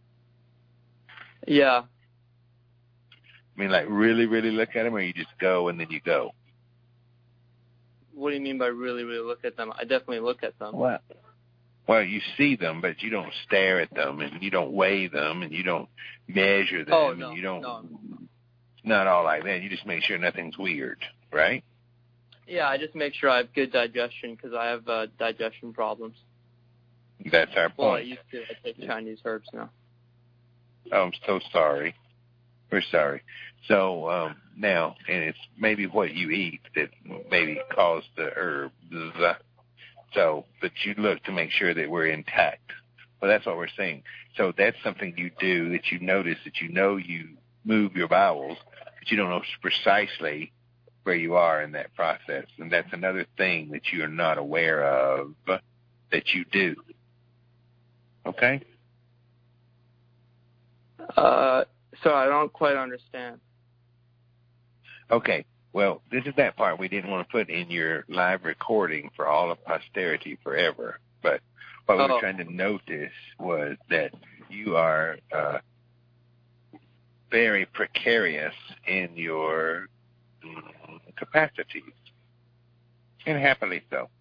Yeah. I mean, like really, really look at them, or you just go and then you go? What do you mean by really, really look at them? I definitely look at them. Well, well, you see them, but you don't stare at them, and you don't weigh them, and you don't measure them, oh, no, and you don't. No. Not all like that. You just make sure nothing's weird, right? Yeah, I just make sure I have good digestion because I have uh, digestion problems. That's our point. Well, I used to. I take Chinese herbs now. Oh, I'm so sorry. We're sorry. So um, now, and it's maybe what you eat that maybe caused the herbs. So, but you look to make sure that we're intact. Well, that's what we're saying. So that's something you do that you notice that you know you move your bowels, but you don't know precisely where you are in that process. And that's another thing that you are not aware of that you do. Okay? Uh, so I don't quite understand. Okay. Well, this is that part we didn't want to put in your live recording for all of posterity forever. But what we oh. were trying to notice was that you are uh, very precarious in your um, capacities, and happily so.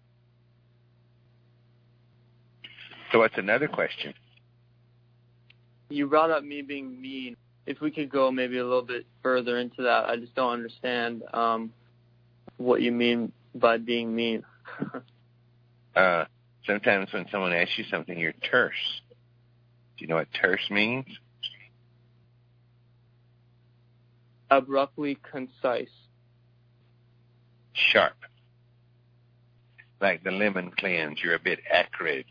So what's another question? You brought up me being mean. If we could go maybe a little bit further into that, I just don't understand um, what you mean by being mean. uh, sometimes when someone asks you something, you're terse. Do you know what terse means? Abruptly concise. Sharp. Like the lemon cleanse, you're a bit acrid.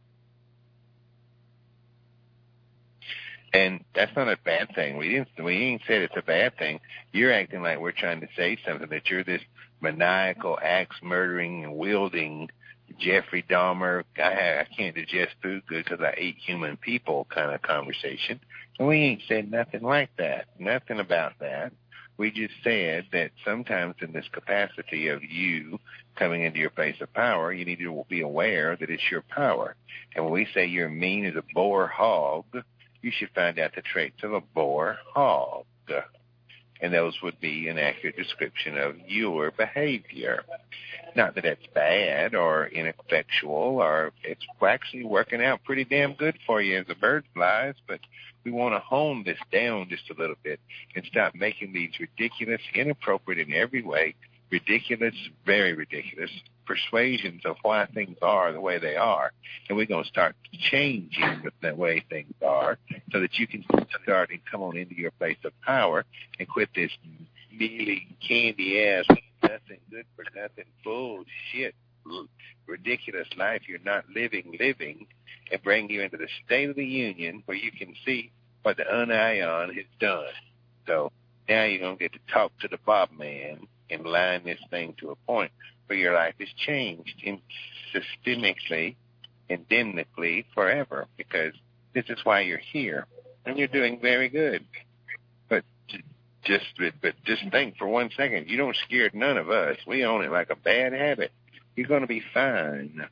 And that's not a bad thing. We didn't. We ain't said it's a bad thing. You're acting like we're trying to say something, that you're this maniacal, axe-murdering and wielding Jeffrey Dahmer, I, I can't digest food good because I ate human people kind of conversation. And we ain't said nothing like that. Nothing about that. We just said that sometimes in this capacity of you coming into your place of power, you need to be aware that it's your power. And when we say you're mean as a boar hog, you should find out the traits of a boar hog. And those would be an accurate description of your behavior. Not that that's bad or ineffectual, or it's actually working out pretty damn good for you as a bird flies, but we want to hone this down just a little bit and stop making these ridiculous, inappropriate in every way, ridiculous, very ridiculous persuasions of why things are the way they are. And we're going to start changing the way things are so that you can start and come on into your place of power and quit this mealy, candy-ass, nothing good for nothing bullshit, ridiculous life you're not living, living, and bring you into the State of the Union where you can see what the union has done. So now you're going to get to talk to the Bob man and line this thing to a point where your life is changed in systemically, endemically, forever, because this is why you're here, and you're doing very good. But just, but just think for one second, you don't scare none of us. We own it like a bad habit. You're going to be fine.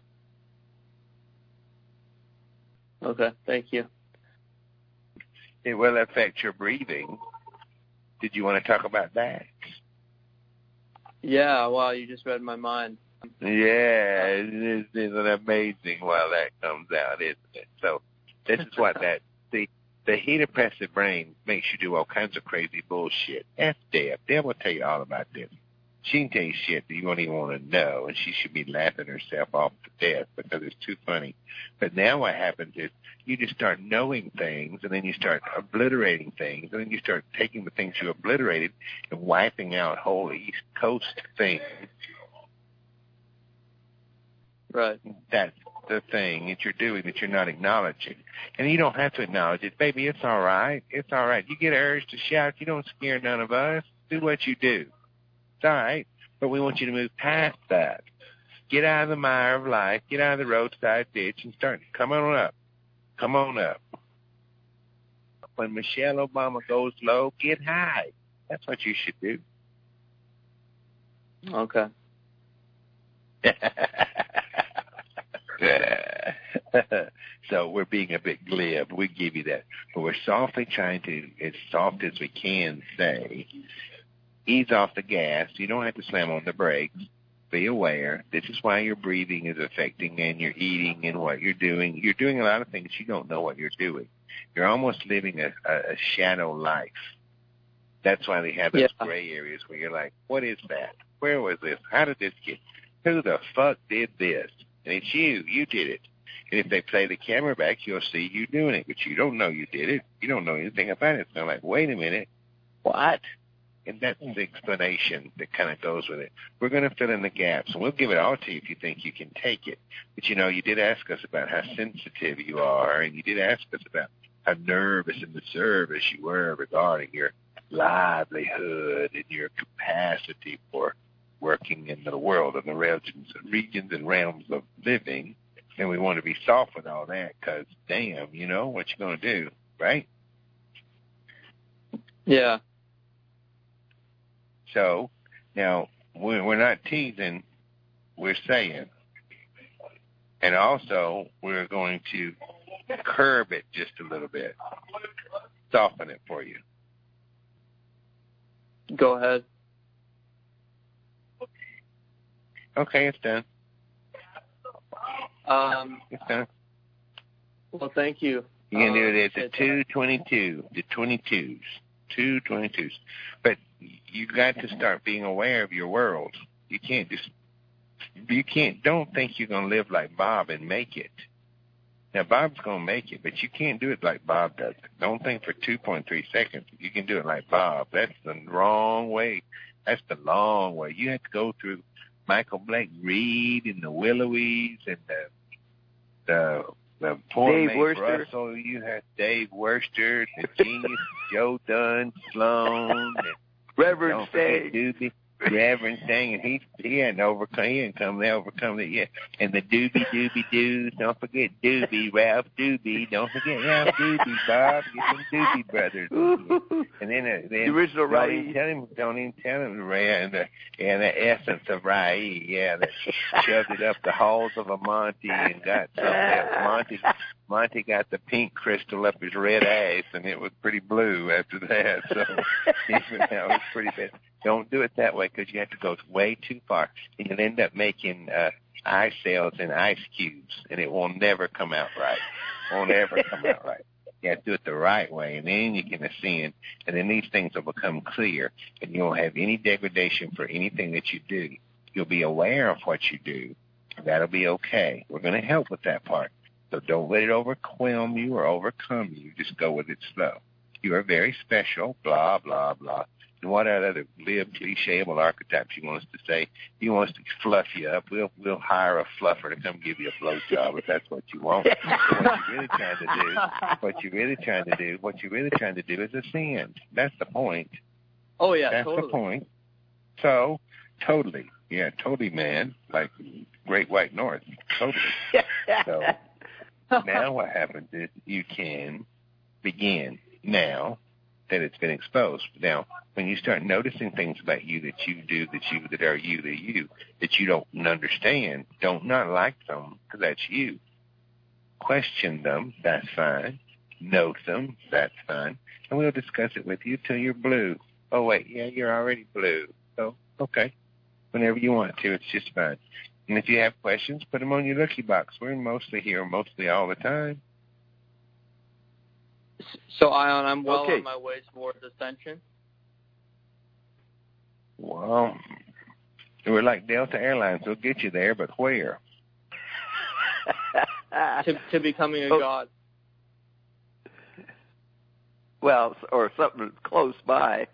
Okay, thank you. It will affect your breathing, Did you want to talk about that? Yeah, wow, you just read my mind. Yeah, it isn't amazing while that comes out, isn't it? So this is what that, the, the heat-oppressive brain makes you do all kinds of crazy bullshit. Ask Deb. Deb will tell you all about this. She can tell you shit that you won't even want to know, and she should be laughing herself off to death because it's too funny. But now what happens is you just start knowing things, and then you start obliterating things, and then you start taking the things you obliterated and wiping out whole East Coast things. Right. That's the thing that you're doing that you're not acknowledging. And you don't have to acknowledge it. Baby, it's all right. It's all right. You get an urge to shout. You don't scare none of us. Do what you do. It's all right. But we want you to move past that. Get out of the mire of life. Get out of the roadside ditch and start. Come on up. Come on up. When Michelle Obama goes low, get high. That's what you should do. Okay. So we're being a bit glib. We give you that. But we're softly trying to, as soft as we can say, ease off the gas. You don't have to slam on the brakes. Be aware. This is why your breathing is affecting and your eating and what you're doing. You're doing a lot of things you don't know what you're doing. You're almost living a, a, a shadow life. That's why they have those yeah. gray areas where you're like, what is that? Where was this? How did this get? Who the fuck did this? And it's you. You did it. And if they play the camera back, you'll see you doing it. But you don't know you did it. You don't know anything about it. So I'm like, wait a minute. What? And that's the explanation that kind of goes with it. We're going to fill in the gaps, and we'll give it all to you if you think you can take it. But, you know, you did ask us about how sensitive you are, and you did ask us about how nervous and reserved you were regarding your livelihood and your capacity for working in the world and the regions, regions and realms of living. And we want to be soft with all that because, damn, you know, what you going to do, right? Yeah. So, now, we're not teasing, we're saying. And also, we're going to curb it just a little bit, soften it for you. Go ahead. Okay, it's done. Um, it's done. Well, thank you. You can do um, it at the two twenty-two, the twenty-twos, two twenty-twos. But you got to start being aware of your world. You can't just, you can't, don't think you're going to live like Bob and make it. Now, Bob's going to make it, but you can't do it like Bob does it. Don't think for two point three seconds you can do it like Bob. That's the wrong way. That's the long way. You have to go through Michael Blake Reed and the Willowies and the the the poor Dave Mae Worster. Russell. You have Dave Worster, the genius Joe Dunn, Sloan, and Reverend Stang. Doobie, Reverend Stang, and he he hadn't overcome he hadn't come to overcome it yet. And the Doobie Doobie Doos, don't forget Doobie, Ralph Doobie, don't forget Ralph Doobie, Bob, get some Doobie Brothers. And then, uh, then the original don't Rai. even tell him, don't even tell him Ray and the and the essence of Rai, yeah, that shoved it up the halls of a Monty and got something else. Monty Monty got the pink crystal up his red ass, and it was pretty blue after that. So even that was pretty bad. Don't do it that way because you have to go way too far, and you'll end up making uh, ice cells and ice cubes, and it will never come out right. Won't ever come out right. You have to do it the right way, and then you can ascend, and then these things will become clear, and you won't have any degradation for anything that you do. You'll be aware of what you do. That'll be okay. We're going to help with that part. So don't let it overwhelm you or overcome you. Just go with it slow. You are very special, blah, blah, blah. And what other live clichéable archetypes you want us to say? You want us to fluff you up? We'll we'll hire a fluffer to come give you a blowjob if that's what you want. But what you're really trying to do, what you're really trying to do, what you're really trying to do is ascend. That's the point. Oh yeah, that's totally. the point. So totally, yeah, totally, man. Like Great White North, totally. So now what happens is you can begin now that it's been exposed. Now, when you start noticing things about you that you do, that you, that are you, that you, that you don't understand, don't not like them, because that's you. Question them, that's fine. Note them, that's fine. And we'll discuss it with you till you're blue. Oh, wait, yeah, you're already blue. So, okay. Whenever you want to, it's just fine. And if you have questions, put them on your Lucky Box. We're mostly here, mostly all the time. So, Ion, I'm well okay. on my way towards ascension. Well, we're like Delta Airlines. We'll get you there, but where? to, to becoming a oh. god. Well, or something close by.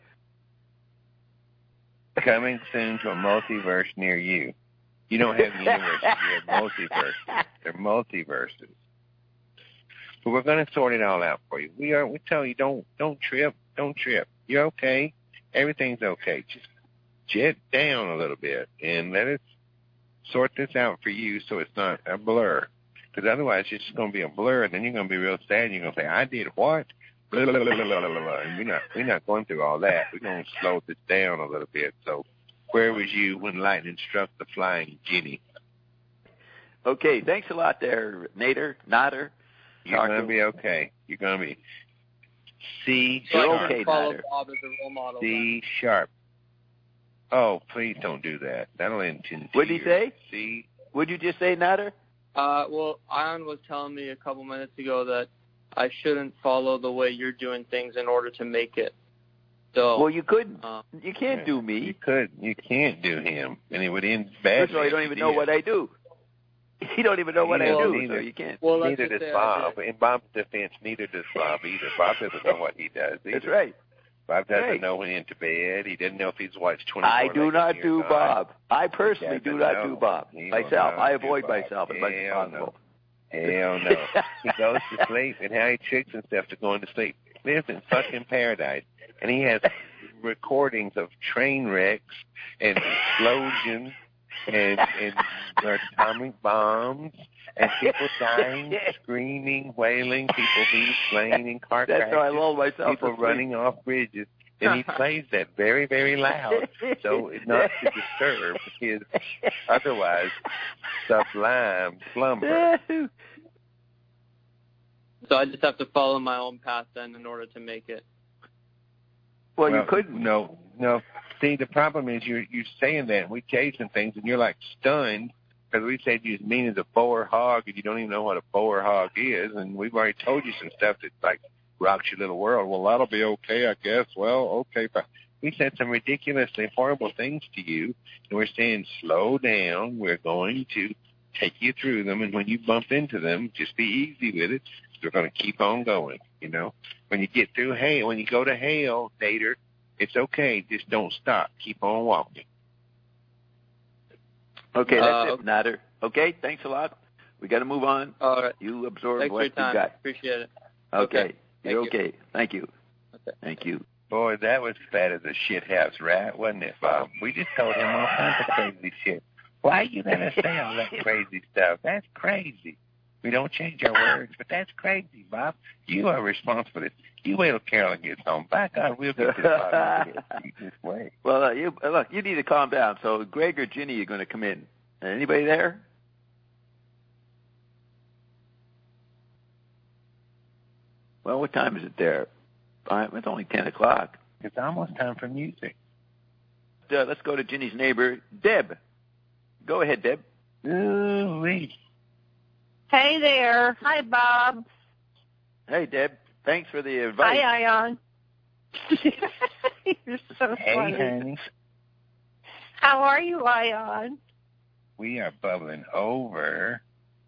Coming soon to a multiverse near you. You don't have universes, you have multiverses. They're multiverses. But we're going to sort it all out for you. We are. We tell you, don't don't trip, don't trip. You're okay. Everything's okay. Just jet down a little bit and let us sort this out for you so it's not a blur. Because otherwise it's just going to be a blur, and then you're going to be real sad. And you're going to say, I did what? Blah, blah, blah, blah, blah, blah. And we're not, we're not going through all that. We're going to slow this down a little bit. So where was you when lightning struck the flying Jenny? Okay, thanks a lot there, Nader, Nader. You're going to be okay. You're going to be C so sharp. I okay, follow Nader. Bob as a role model. C sharp. Oh, please don't do that. That'll end in What did he say? C. What did you just say, Nader? Uh, well, Ion was telling me a couple minutes ago that I shouldn't follow the way you're doing things in order to make it. So, well, you couldn't. Uh, you can't yeah, do me. You could. You can't do him, and it would end badly. First of all, you don't even know what I do. You don't even know what Well, I do, neither, so you can't. Well, neither does Bob. In Bob's defense, neither does Bob either. Bob doesn't know what he does either. That's right. Bob doesn't right. know when into bed. He doesn't know if he's watched twenty-four. I do not do on. Bob. I personally do not know. do Bob. He myself. I avoid Bob. myself as much as possible. No. Hell no. He goes to sleep, and how he tricks himself to going to sleep. He lives in fucking paradise, and he has recordings of train wrecks and explosions and, and atomic bombs and people dying, screaming, wailing, people being slain in car crashes. That's how I lull myself People asleep. running off bridges. And he plays that very, very loud, so not to disturb his otherwise sublime slumber. So I just have to follow my own path then in order to make it. Well, well you couldn't. No, no. See, the problem is you're you're saying that, and we tell you some things, and you're like stunned because we said you're as mean as a boer hog, and you don't even know what a boer hog is, and we've already told you some stuff that's like rocks your little world. Well, that'll be okay, I guess. Well, okay, fine. We said some ridiculously horrible things to you, and we're saying slow down. We're going to take you through them, and when you bump into them, just be easy with it. We're going to keep on going, you know. When you get through hell, when you go to hell, Nader, it's okay. Just don't stop. Keep on walking. Okay, that's uh, it, Nader. Okay, thanks a lot. We got to move on. All right. You absorb Thanks what for your time. you got. Appreciate it. Okay. Okay. You're Thank you. okay. Thank you. Okay. Thank you. Boy, that was fat as a shit house rat, wasn't it, Bob? We just told him all kinds of crazy shit. Why you let us say all that crazy stuff? That's crazy. We don't change our words, but that's crazy, Bob. You are responsible for this. You wait till Carolyn gets home. By God, we'll get this bottom of it this way. Well, uh, you, uh, look, you need to calm down. So Greg or Ginny are going to come in. Anybody there? Well, what time is it there? Uh, it's only ten o'clock. It's almost time for music. Uh, let's go to Ginny's neighbor, Deb. Go ahead, Deb. Ooh-wee. Hey there. Hi, Bob. Hey, Deb. Thanks for the advice. Hi, Ion. You're so Hey, funny. honey. How are you, Ion? We are bubbling over.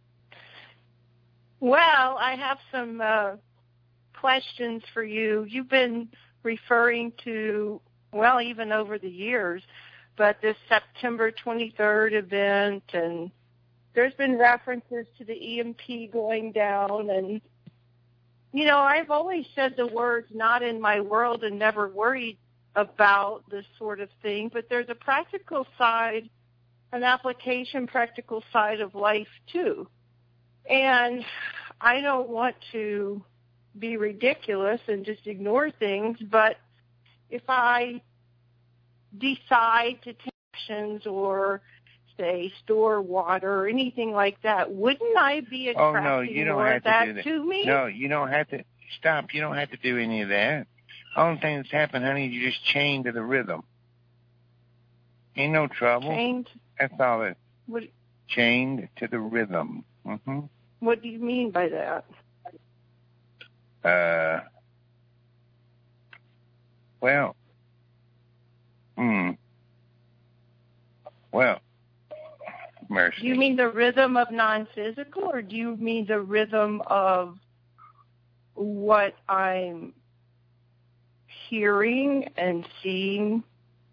Well, I have some uh, questions for you. You've been referring to, well, even over the years, but this September twenty-third event, and there's been references to the E M P going down, and, you know, I've always said the words not in my world and never worried about this sort of thing, but there's a practical side, an application practical side of life, too. And I don't want to be ridiculous and just ignore things, but if I decide to take actions or, say, store water or anything like that, wouldn't I be attracting oh, no, you don't more have of to that do that. to me? No, you don't have to. Stop. You don't have to do any of that. Only thing that's happened, honey, is you just chained to the rhythm. Ain't no trouble. Chained? That's all it. What? Chained to the rhythm. Mm-hmm. What do you mean by that? Uh. Well. Hmm. Well. Mercy. Do you mean the rhythm of non-physical, or do you mean the rhythm of what I'm hearing and seeing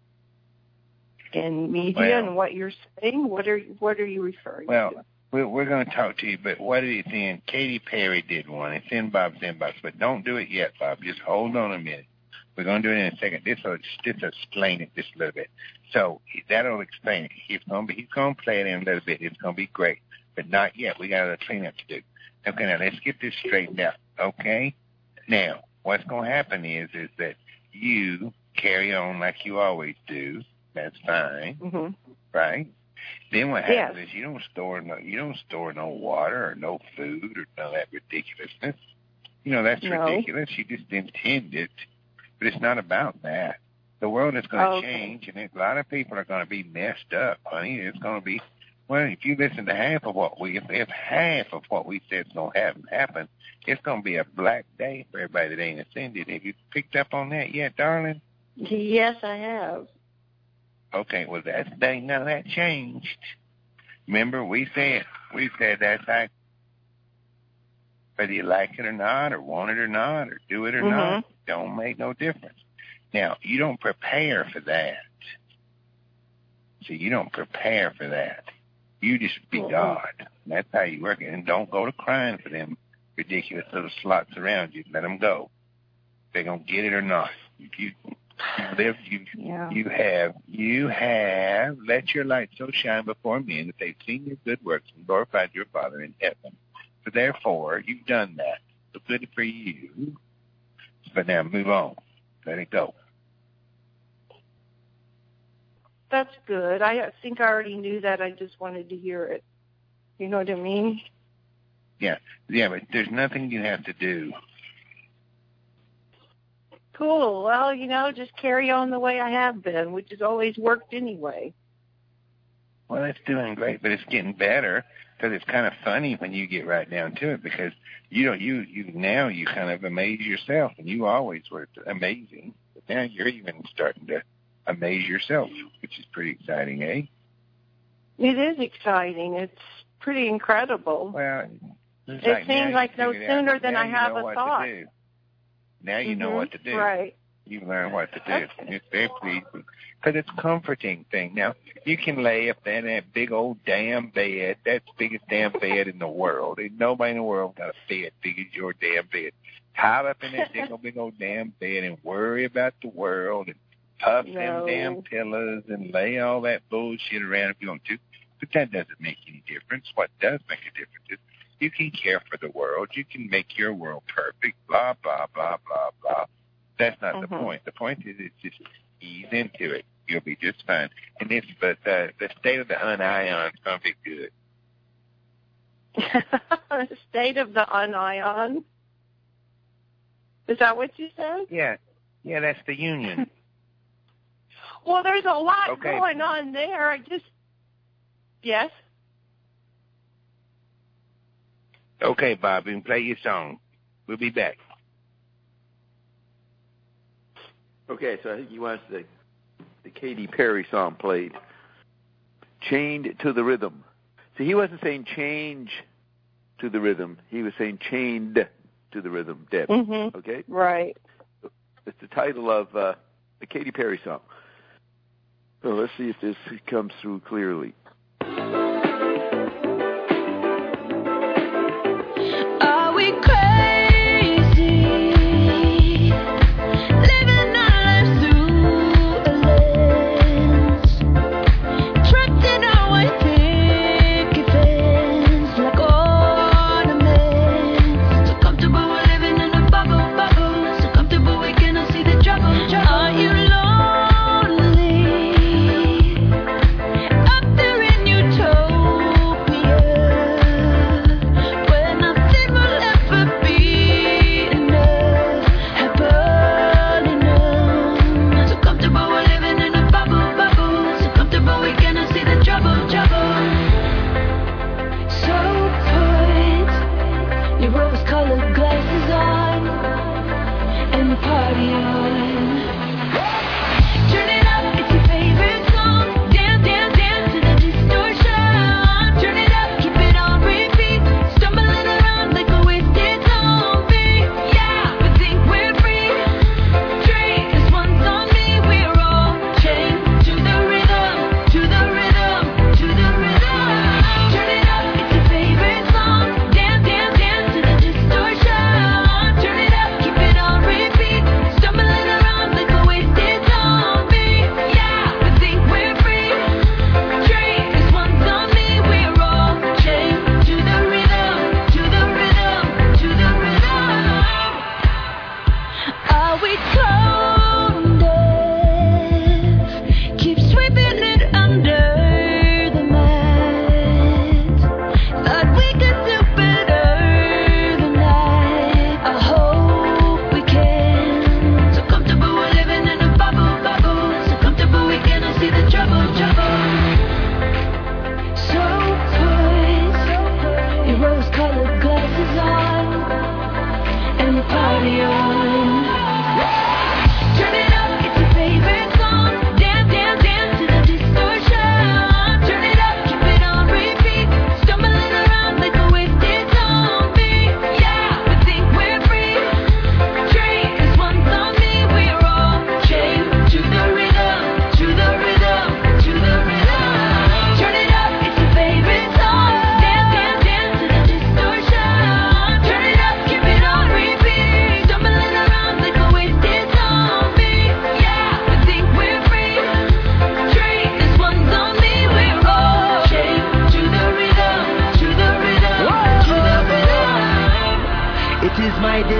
in media well, and what you're saying? What are what are you referring well, to? Well, we're, we're going to talk to you, but what is it in? Katy Perry did one. It's in Bob's inbox, but don't do it yet, Bob. Just hold on a minute. We're going to do it in a second. This will just explain it just a little bit. So that'll explain it. He's going to be, he's going to play it in a little bit. It's going to be great, but not yet. We got a cleanup to do. Okay, now let's get this straightened out. Okay. Now, what's going to happen is is that you carry on like you always do. That's fine, mm-hmm. right? Then what happens yes. is you don't store no you don't store no water or no food or none of that ridiculousness. You know that's no. ridiculous. You just intend it. But it's not about that. The world is going to okay. change, and a lot of people are going to be messed up, honey. It's going to be, well, if you listen to half of what we, if, if half of what we said is going to happen, happen, it's going to be a black day for everybody that ain't ascended. Have you picked up on that yet, darling? Yes, I have. Okay, well, that's day. None of that changed. Remember, we said, we said that's like, whether you like it or not, or want it or not, or do it or mm-hmm. not, don't make no difference. Now, you don't prepare for that. See, you don't prepare for that. You just be mm-hmm. God. That's how you work it. And don't go to crying for them ridiculous little slots around you. Let them go. They're going to get it or not. You, you live, you, yeah. you have, you have let your light so shine before men that they've seen your good works and glorified your Father in heaven. So therefore, you've done that. So good for you. But now move on. Let it go. That's good. I think I already knew that. I just wanted to hear it. You know what I mean? Yeah. Yeah, but there's nothing you have to do. Cool. Well, you know, just carry on the way I have been, which has always worked anyway. Well, it's doing great, but it's getting better because it's kind of funny when you get right down to it because you know, you, you now you kind of amaze yourself, and you always were amazing. But now you're even starting to amaze yourself, which is pretty exciting, eh? It is exciting. It's pretty incredible. Well, it like seems like no sooner than I have a thought. Now you mm-hmm. know what to do. Right. You learn what to do. It's very pleasing. Because it's a comforting thing. Now, you can lay up there in that big old damn bed. That's the biggest damn bed in the world. Ain't nobody in the world got a bed big as your damn bed. Pile up in that big old, big old damn bed and worry about the world and puff no. them damn pillows and lay all that bullshit around if you want to. But that doesn't make any difference. What does make a difference is you can care for the world. You can make your world perfect, blah, blah, blah, blah, blah. That's not mm-hmm. the point. The point is it's just ease into it. You'll be just fine. And this, but uh, the state of the union is going to be good. The state of the union? Is that what you said? Yeah. Yeah, that's the union. Well, there's a lot okay. going on there. I just, yes? Okay, Bob, you can play your song. We'll be back. Okay, so I think he wants the the Katy Perry song played. Chained to the Rhythm. See, he wasn't saying change to the rhythm. He was saying chained to the rhythm, Deb. Mm-hmm. Okay? Right. It's the title of uh, the Katy Perry song. So let's see if this comes through clearly. Are we crazy? Living our lives through a lens. Trapped in our picket fence like ornaments. So comfortable we're living in a bubble, bubble. So comfortable we cannot see the trouble, trouble. Are you lonely? Up there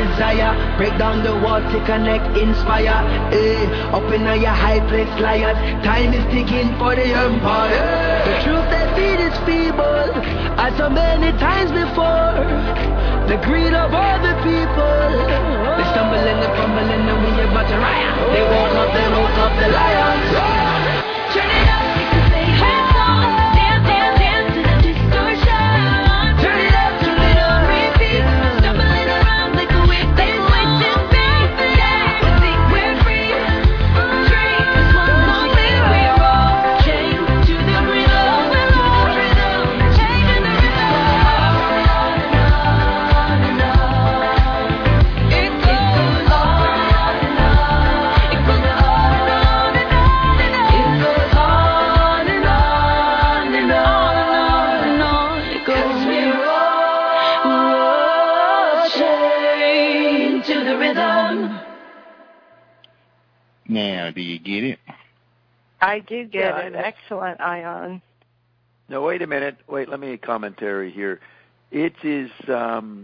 desire. Break down the walls to connect, inspire. Eh, up in your high place, liars. Time is ticking for the empire. The truth they feed is feeble, as so many times before. The greed of all the people. They stumble and they fumble and then we about to riot. They woke up, they woke up the lions. Turn it up because they have songs. Dance, dance, dance to the distortion. Turn it up, turn it up, repeat. Stumbling around like a whip, they switch and beat. Yeah, we think we're free. Free, this one's not clear. We're all chained to the rhythm. We're all rhythm, chained to the rhythm. On and on and on. It goes on and on. It goes on and on and on and on. It goes on and on and on and on. It goes. We're all chained to the rhythm. Now, do you get it? I do get Yeah, it. I- Excellent, Ion. No, wait a minute. Wait, let me commentary here. It is um,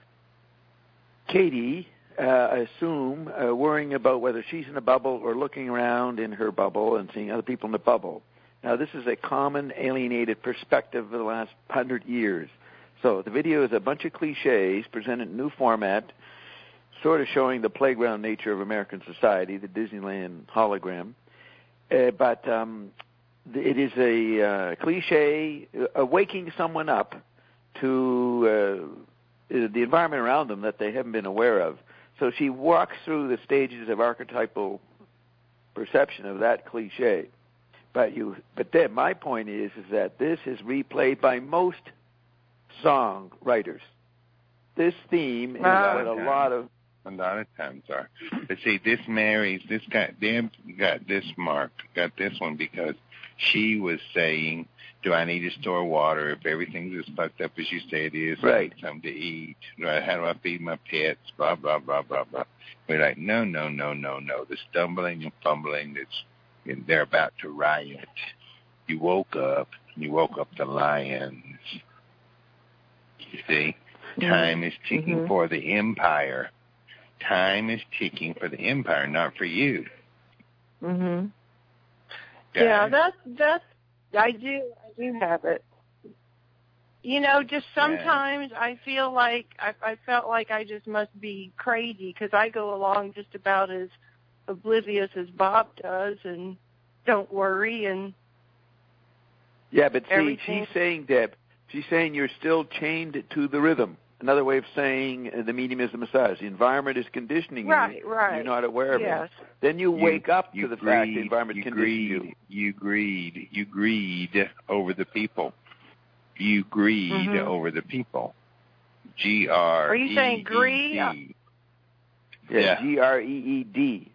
Katie, uh, I assume, uh, worrying about whether she's in a bubble or looking around in her bubble and seeing other people in the bubble. Now, this is a common alienated perspective of the last hundred years. So the video is a bunch of cliches presented in new format, sort of showing the playground nature of American society, the Disneyland hologram. Uh, but um, th- it is a uh, cliche uh, waking someone up to uh, the environment around them that they haven't been aware of. So she walks through the stages of archetypal perception of that cliche. But you, but then my point is, is that this is replayed by most song writers. This theme is Wow. what a lot of A lot of times are. But see, this marries, this got, Deb got this mark, got this one because she was saying, do I need to store water if everything's as fucked up as you say it is? Right. I need something to eat. Right? How do I feed my pets? Blah, blah, blah, blah, blah. We're like, no, no, no, no, no. The stumbling and fumbling, that's, and they're about to riot. You woke up, you woke up the lions. You see? Time is ticking Mhm. for the empire. Time is ticking for the empire, not for you. Mhm. Guys. Yeah, that's that's. I do. I do have it. You know, just sometimes I feel like I, I felt like I just must be crazy because I go along just about as oblivious as Bob does, and don't worry and. Yeah, but see, Everything- she's saying, Deb, she's saying you're still chained to the rhythm. Another way of saying uh, the medium is the massage. The environment is conditioning Right, you. right. You're not aware of Yes. it. Then you, You- wake up you to the greed, fact the environment you conditions greed, you. You greed. You greed over the people. You greed Mhm. over the people. G R. Are you saying greed? Yeah, Yeah. G R E E D.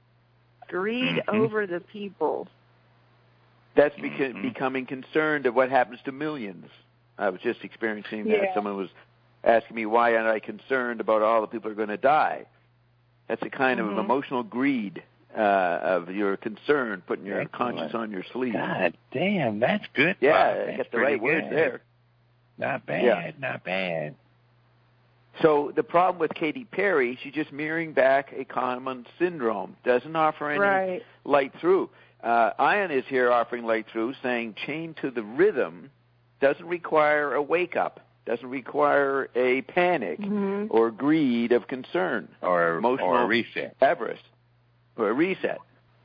Greed Mhm. over the people. That's beca- Mhm. becoming concerned of what happens to millions. I was just experiencing that. Yeah. Someone was asking me, why aren't I concerned about all the people who are going to die? That's a kind Mhm. of emotional greed uh, of your concern, putting your Excellent. conscience on your sleeve. God damn, that's good. Yeah, Bob. I That's got the pretty right words good. there. Not bad, Yeah. not bad. So the problem with Katy Perry, she's just mirroring back a common syndrome. Doesn't offer any Right. light through. Uh, Ian is here offering light through, saying chained to the rhythm doesn't require a wake-up, doesn't require a panic Mhm. or greed of concern, Or, Emotional- or a reset. avarice, or a reset.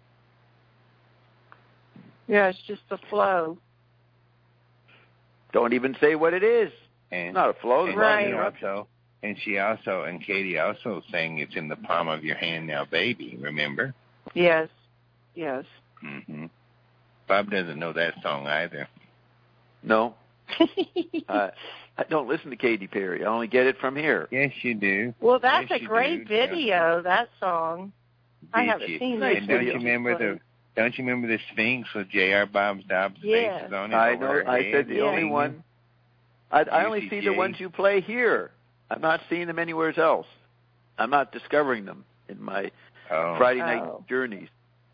Yeah, it's just the flow. Don't even say what it is. And, It's not a flow. It's and not an Right. she interruption. also, and she also, and Katie also saying it's in the palm of your hand now, baby, remember? Yes. Yes. hmm Bob doesn't know that song either. No. uh, I don't listen to Katy Perry. I only get it from here. Yes, you do. Well, that's Yes, a you great do. Yeah. video, that song. I Did haven't you? seen Nice that. And don't video. you remember the? Don't you remember the Sphinx with J R. Bob's Dobbs Yeah. faces on it? I over know. her I head? said the Yeah. only one. I, I only see the U C J. ones you play here. I'm not seeing them anywhere else. I'm not discovering them in my Oh. Friday night Oh. journeys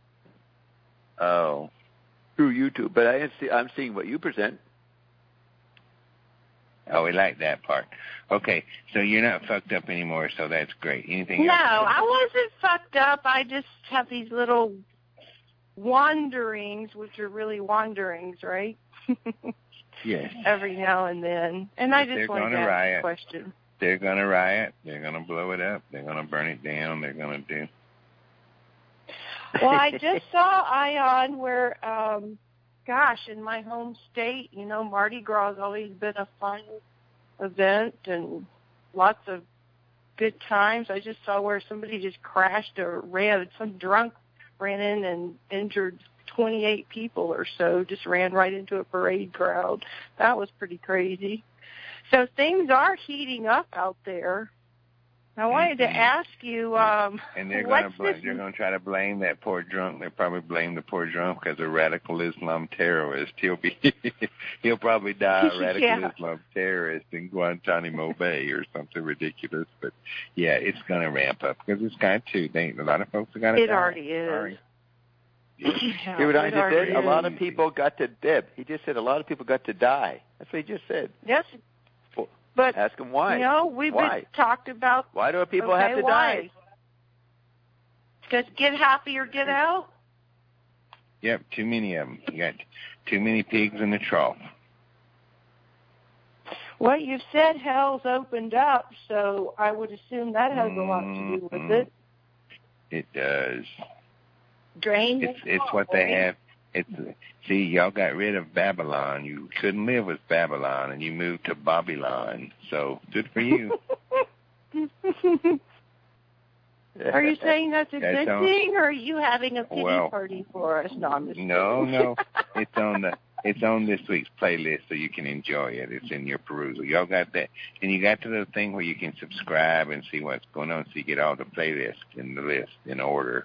Oh. through YouTube. But I see, I'm seeing what you present. Oh, we like that part. Okay, so you're not fucked up anymore, so that's great. Anything No, else? I wasn't fucked up. I just have these little wanderings, which are really wanderings, right? Yes. Every now and then. And I But they're just wanted gonna to ask riot. a question. They're going to riot. They're going to blow it up. They're going to burn it down. They're going to do. Well, I just saw Ion where, um, gosh, in my home state, you know, Mardi Gras has always been a fun event and lots of good times. I just saw where somebody just crashed or ran, some drunk ran in and injured twenty-eight people or so, just ran right into a parade crowd. That was pretty crazy. So things are heating up out there. I wanted Mm-hmm. to ask you, um, And they're what's going to blame, this? they're going to try to blame that poor drunk. They'll probably blame the poor drunk as a radical Islam terrorist. He'll be he'll probably die a radical Yeah. Islam terrorist in Guantanamo Bay or something ridiculous. But yeah, it's going to ramp up because it's got to. They, a lot of folks are going to It die. already is. Sorry. Yeah, Hear what it I just already said? A lot is. of people got to dip. He just said a lot of people got to die. That's what he just said. Yes, Well, but ask him why. you know, we've Why? been talked about. Why do people okay, have to why? die? Because get happy or get out. Yep, too many of them. You got too many pigs in the trough. Well, you've said hell's opened up, so I would assume that has a lot to do with it. It does. Drain. It's it's what they have. It's see, y'all got rid of Babylon. You couldn't live with Babylon, and you moved to Babylon. So good for you. Are you saying that's a That good sounds- thing, or are you having a pity Well, party for us? No, I'm just No, kidding. no, it's on the it's on this week's playlist, so you can enjoy it. It's in your perusal. Y'all got that, and you got the little thing where you can subscribe and see what's going on, so you get all the playlists in the list in order.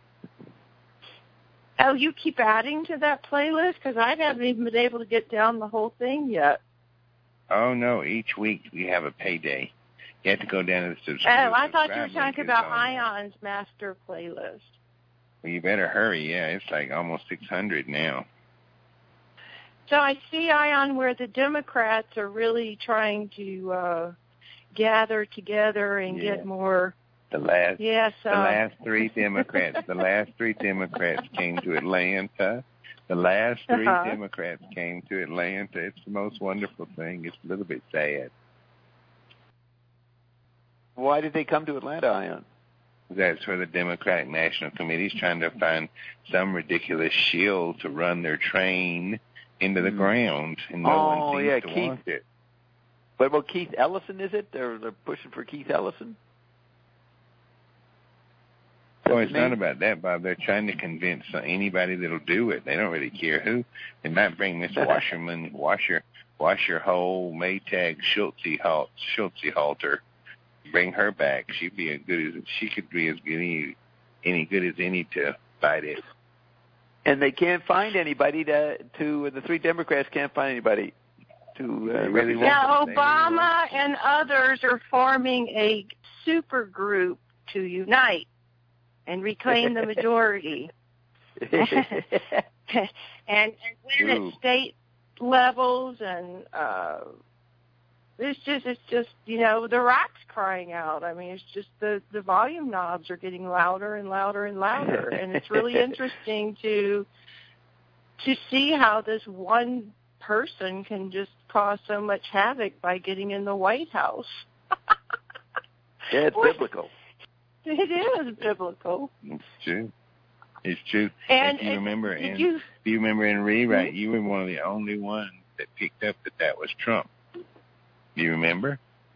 Oh, you keep adding to that playlist? Because I haven't even been able to get down the whole thing yet. Oh no, each week we have a payday. You have to go down to the Oh, subscribe. I thought you were subscribe link talking is about on there. Ion's master playlist. Well, you better hurry. Yeah, it's like almost six hundred now. So I see, Ion, where the Democrats are really trying to uh, gather together and Yeah. get more. The last, Yes. the Uh, last three Democrats, the last three Democrats came to Atlanta. The last three Uh-huh. Democrats came to Atlanta. It's the most wonderful thing. It's a little bit sad. Why did they come to Atlanta, Ion? That's where the Democratic National Committee is trying to find some ridiculous shield to run their train into the Mm. ground, and no Oh, one seems yeah, to Keith. want it. What about Keith Ellison, is it? They're, they're pushing for Keith Ellison? Well, That's it's his not name? about that, Bob. They're trying to convince anybody that'll do it. They don't really care who. They might bring Miss Washerman, Washer, Washer Hole, Maytag, Schultze Halt, Schultze Halter. Bring her back. She'd be as good as she could be as good any, any good as any to fight it. And they can't find anybody to, to the three Democrats can't find anybody to uh, They really represent. yeah, They Obama and others are forming a super group to unite and reclaim the majority. and, and win Ooh. at state levels, and uh, it's just it's just you know the rocks crying out. I mean, it's just the the volume knobs are getting louder and louder and louder, and it's really interesting to to see how this one person can just cause so much havoc by getting in the White House. Yeah, it's biblical. It is biblical. It's true. It's true. And if you uh, remember, did in, you? if you remember in rewrite, you were one of the only ones that picked up that that was Trump. Do you remember?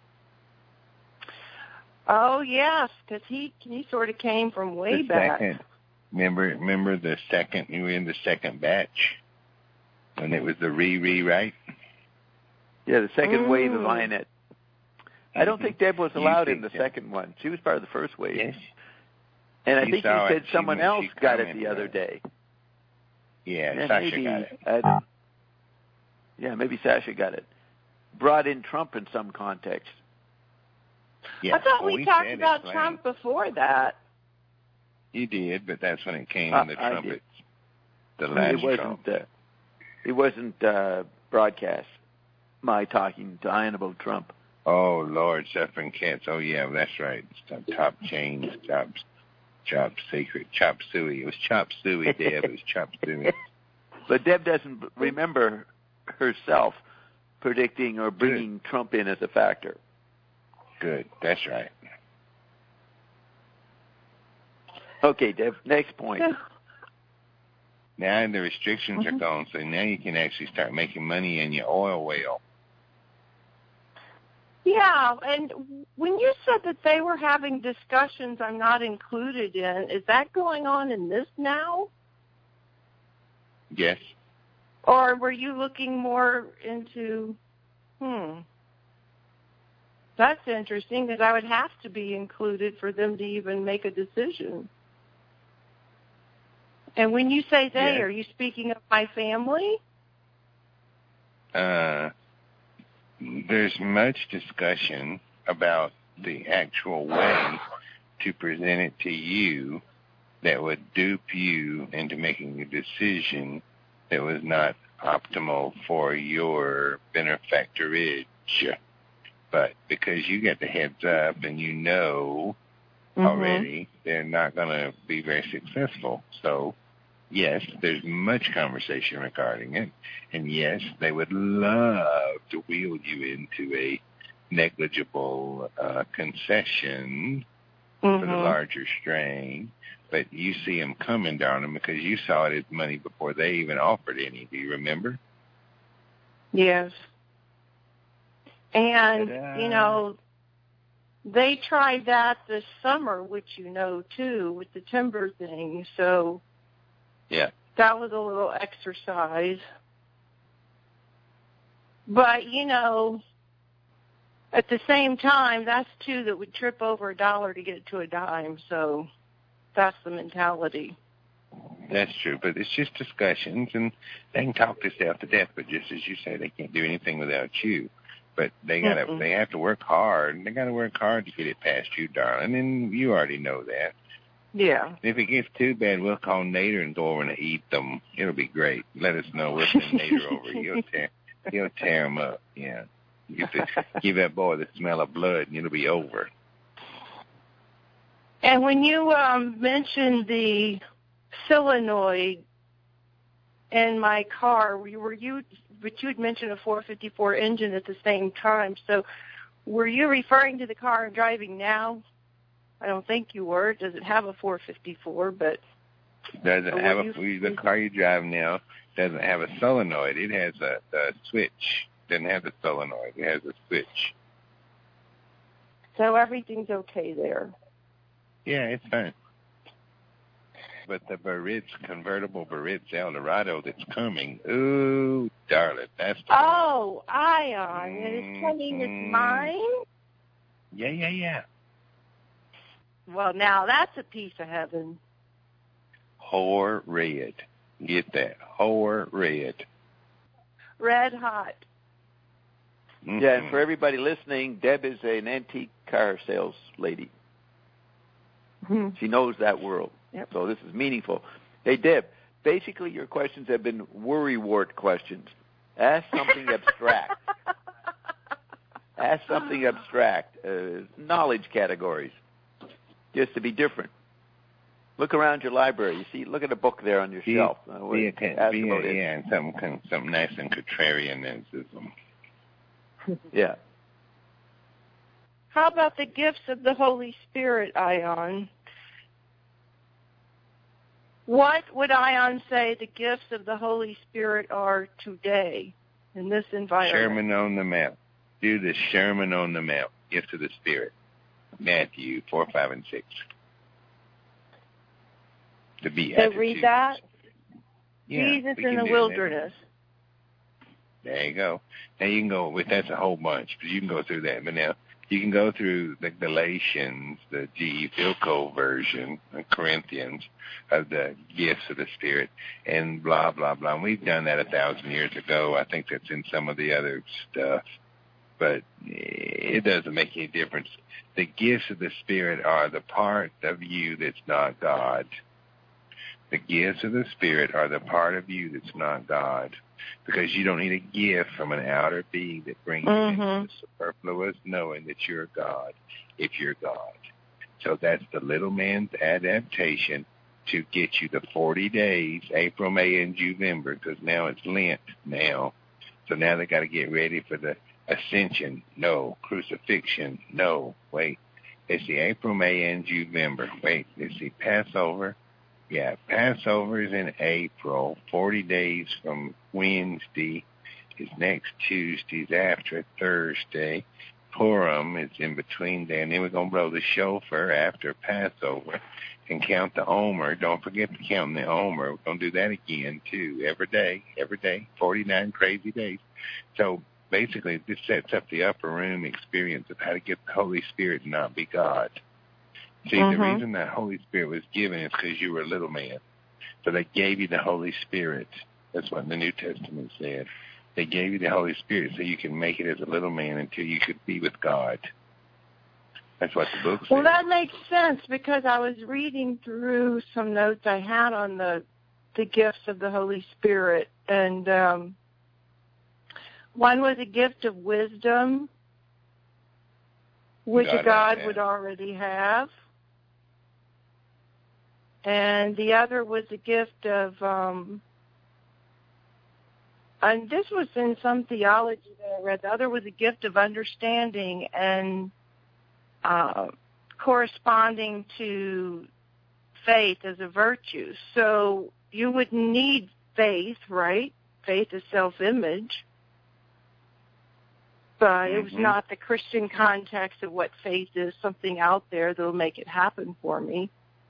Oh yes, because he he sort of came from way the back. second. Remember, remember the second. You were in the second batch when it was the re-rewrite. Yeah, the second Mm. wave of I N E T. I don't think Deb was You allowed in the think that- second one. She was part of the first wave. Yes. And I She think you saw said it. She someone went- else she got it commented the other on it. day. Yeah, Yeah, Sasha maybe, got it. uh, yeah, maybe Sasha got it. Brought in Trump in some context. Yeah. I thought well, we, said talked it about plain. Trump before that. You did, but that's when it came Uh, in the I did. trumpets. The I mean, last it wasn't. Trump. Uh, it wasn't uh, broadcast. my talking to Ian about Trump. Oh, Lord, suffering cats. Oh, yeah, that's right. Top, top chains, top, chop secret, chop suey. It was chop suey, Deb. It was chop suey. But Deb doesn't remember herself predicting or bringing Good. Trump in as a factor. Good. That's right. Okay, Deb, next point. Now the restrictions mm-hmm. are gone, so now you can actually start making money in your oil well. Yeah, and when you said that they were having discussions I'm not included in, is that going on in this now? Yes. Or were you looking more into, hmm, that's interesting, because I would have to be included for them to even make a decision. And when you say they, yeah. are you speaking of my family? Uh, there's much discussion about the actual way to present it to you that would dupe you into making a decision that was not optimal for your benefactorage. But because you get the heads up and you know mm-hmm. already, they're not going to be very successful. So, yes, there's much conversation regarding it. And, yes, they would love to wheel you into a negligible uh, concession mm-hmm. for the larger strain. But you see them coming, darling, because you saw it as money before they even offered any. Do you remember? Yes. And, Ta-da. you know, they tried that this summer, which you know, too, with the timber thing. So yeah, that was a little exercise. But, you know, at the same time, that's two that would trip over a dollar to get to a dime. So that's the mentality. That's true, but it's just discussions, and they can talk themselves to death, but just as you say, they can't do anything without you. But they gotta, mm-mm. they have to work hard, and they gotta work hard to get it past you, darling, and you already know that. Yeah. If it gets too bad, we'll call Nader and go over and eat them. It'll be great. Let us know. We'll send Nader over. He'll tear, he'll tear them up. Yeah. You have to give that boy the smell of blood, and it'll be over. And when you um, mentioned the solenoid in my car, were you, but you had mentioned a four fifty-four engine at the same time. So were you referring to the car I'm driving now? I don't think you were. Does it have a four fifty-four? But doesn't have a, the car you drive now doesn't have a solenoid. It has a, a switch. Doesn't have the solenoid. It has a switch. So everything's okay there. Yeah, it's fine. But the Baritz, convertible Baritz Eldorado that's coming, ooh, darling, that's the Oh, Ion, mm-hmm. It's coming as mine? Yeah, yeah, yeah. Well, now that's a piece of heaven. Whore red. Get that. Whore red. Red hot. Mm-hmm. Yeah, and for everybody listening, Deb is an antique car sales lady. Mm-hmm. She knows that world. Yep. So this is meaningful. Hey, Deb, basically your questions have been worrywart questions. Ask something abstract. Ask something abstract. Uh, knowledge categories. Just to be different. Look around your library. You see, look at a book there on your be, shelf. Uh, be a, be a, yeah, and something, something nice and contrarianism. Yeah. How about the gifts of the Holy Spirit, Ion? What would Ion say the gifts of the Holy Spirit are today in this environment? Sermon on the Mount. Do the Sermon on the Mount. Gifts of the Spirit. Matthew four, five, and six. To be So read that. Yeah, Jesus in the wilderness. That. There you go. Now you can go with that's a whole bunch, but you can go through that. But now you can go through the Galatians, the G E. Philco version, the Corinthians of the gifts of the Spirit, and blah blah blah. And we've done that a thousand years ago. I think that's in some of the other stuff, but it doesn't make any difference. The gifts of the Spirit are the part of you that's not God. The gifts of the Spirit are the part of you that's not God, because you don't need a gift from an outer being that brings Mm-hmm. you into the superfluous knowing that you're God, if you're God. So that's the little man's adaptation to get you the forty days, April, May, and November, because now it's Lent now. So now they got to get ready for the Ascension. No. Crucifixion. No. Wait. Let's see, April, May, and November. Wait, let's see, Passover. Yeah, Passover is in April, forty days from Wednesday is next Tuesday's after Thursday. Purim is in between there, and then we're going to blow the shofar after Passover and count the Omer. Don't forget to count the Omer. We're going to do that again, too, every day, every day, forty-nine crazy days. So basically, this sets up the upper room experience of how to get the Holy Spirit and not be God. See, Mm-hmm. the reason that Holy Spirit was given is because you were a little man. So they gave you the Holy Spirit. That's what the New Testament said. They gave you the Holy Spirit so you can make it as a little man until you could be with God. That's what the book says. Well, that makes sense, because I was reading through some notes I had on the the gifts of the Holy Spirit, and um, one was a gift of wisdom, which God a God has. would already have, and the other was a gift of, um, and this was in some theology that I read, the other was a gift of understanding and uh, corresponding to faith as a virtue. So you would need faith, right? Faith is self-image. But it was Mhm. not the Christian context of what faith is, something out there that will make it happen for me.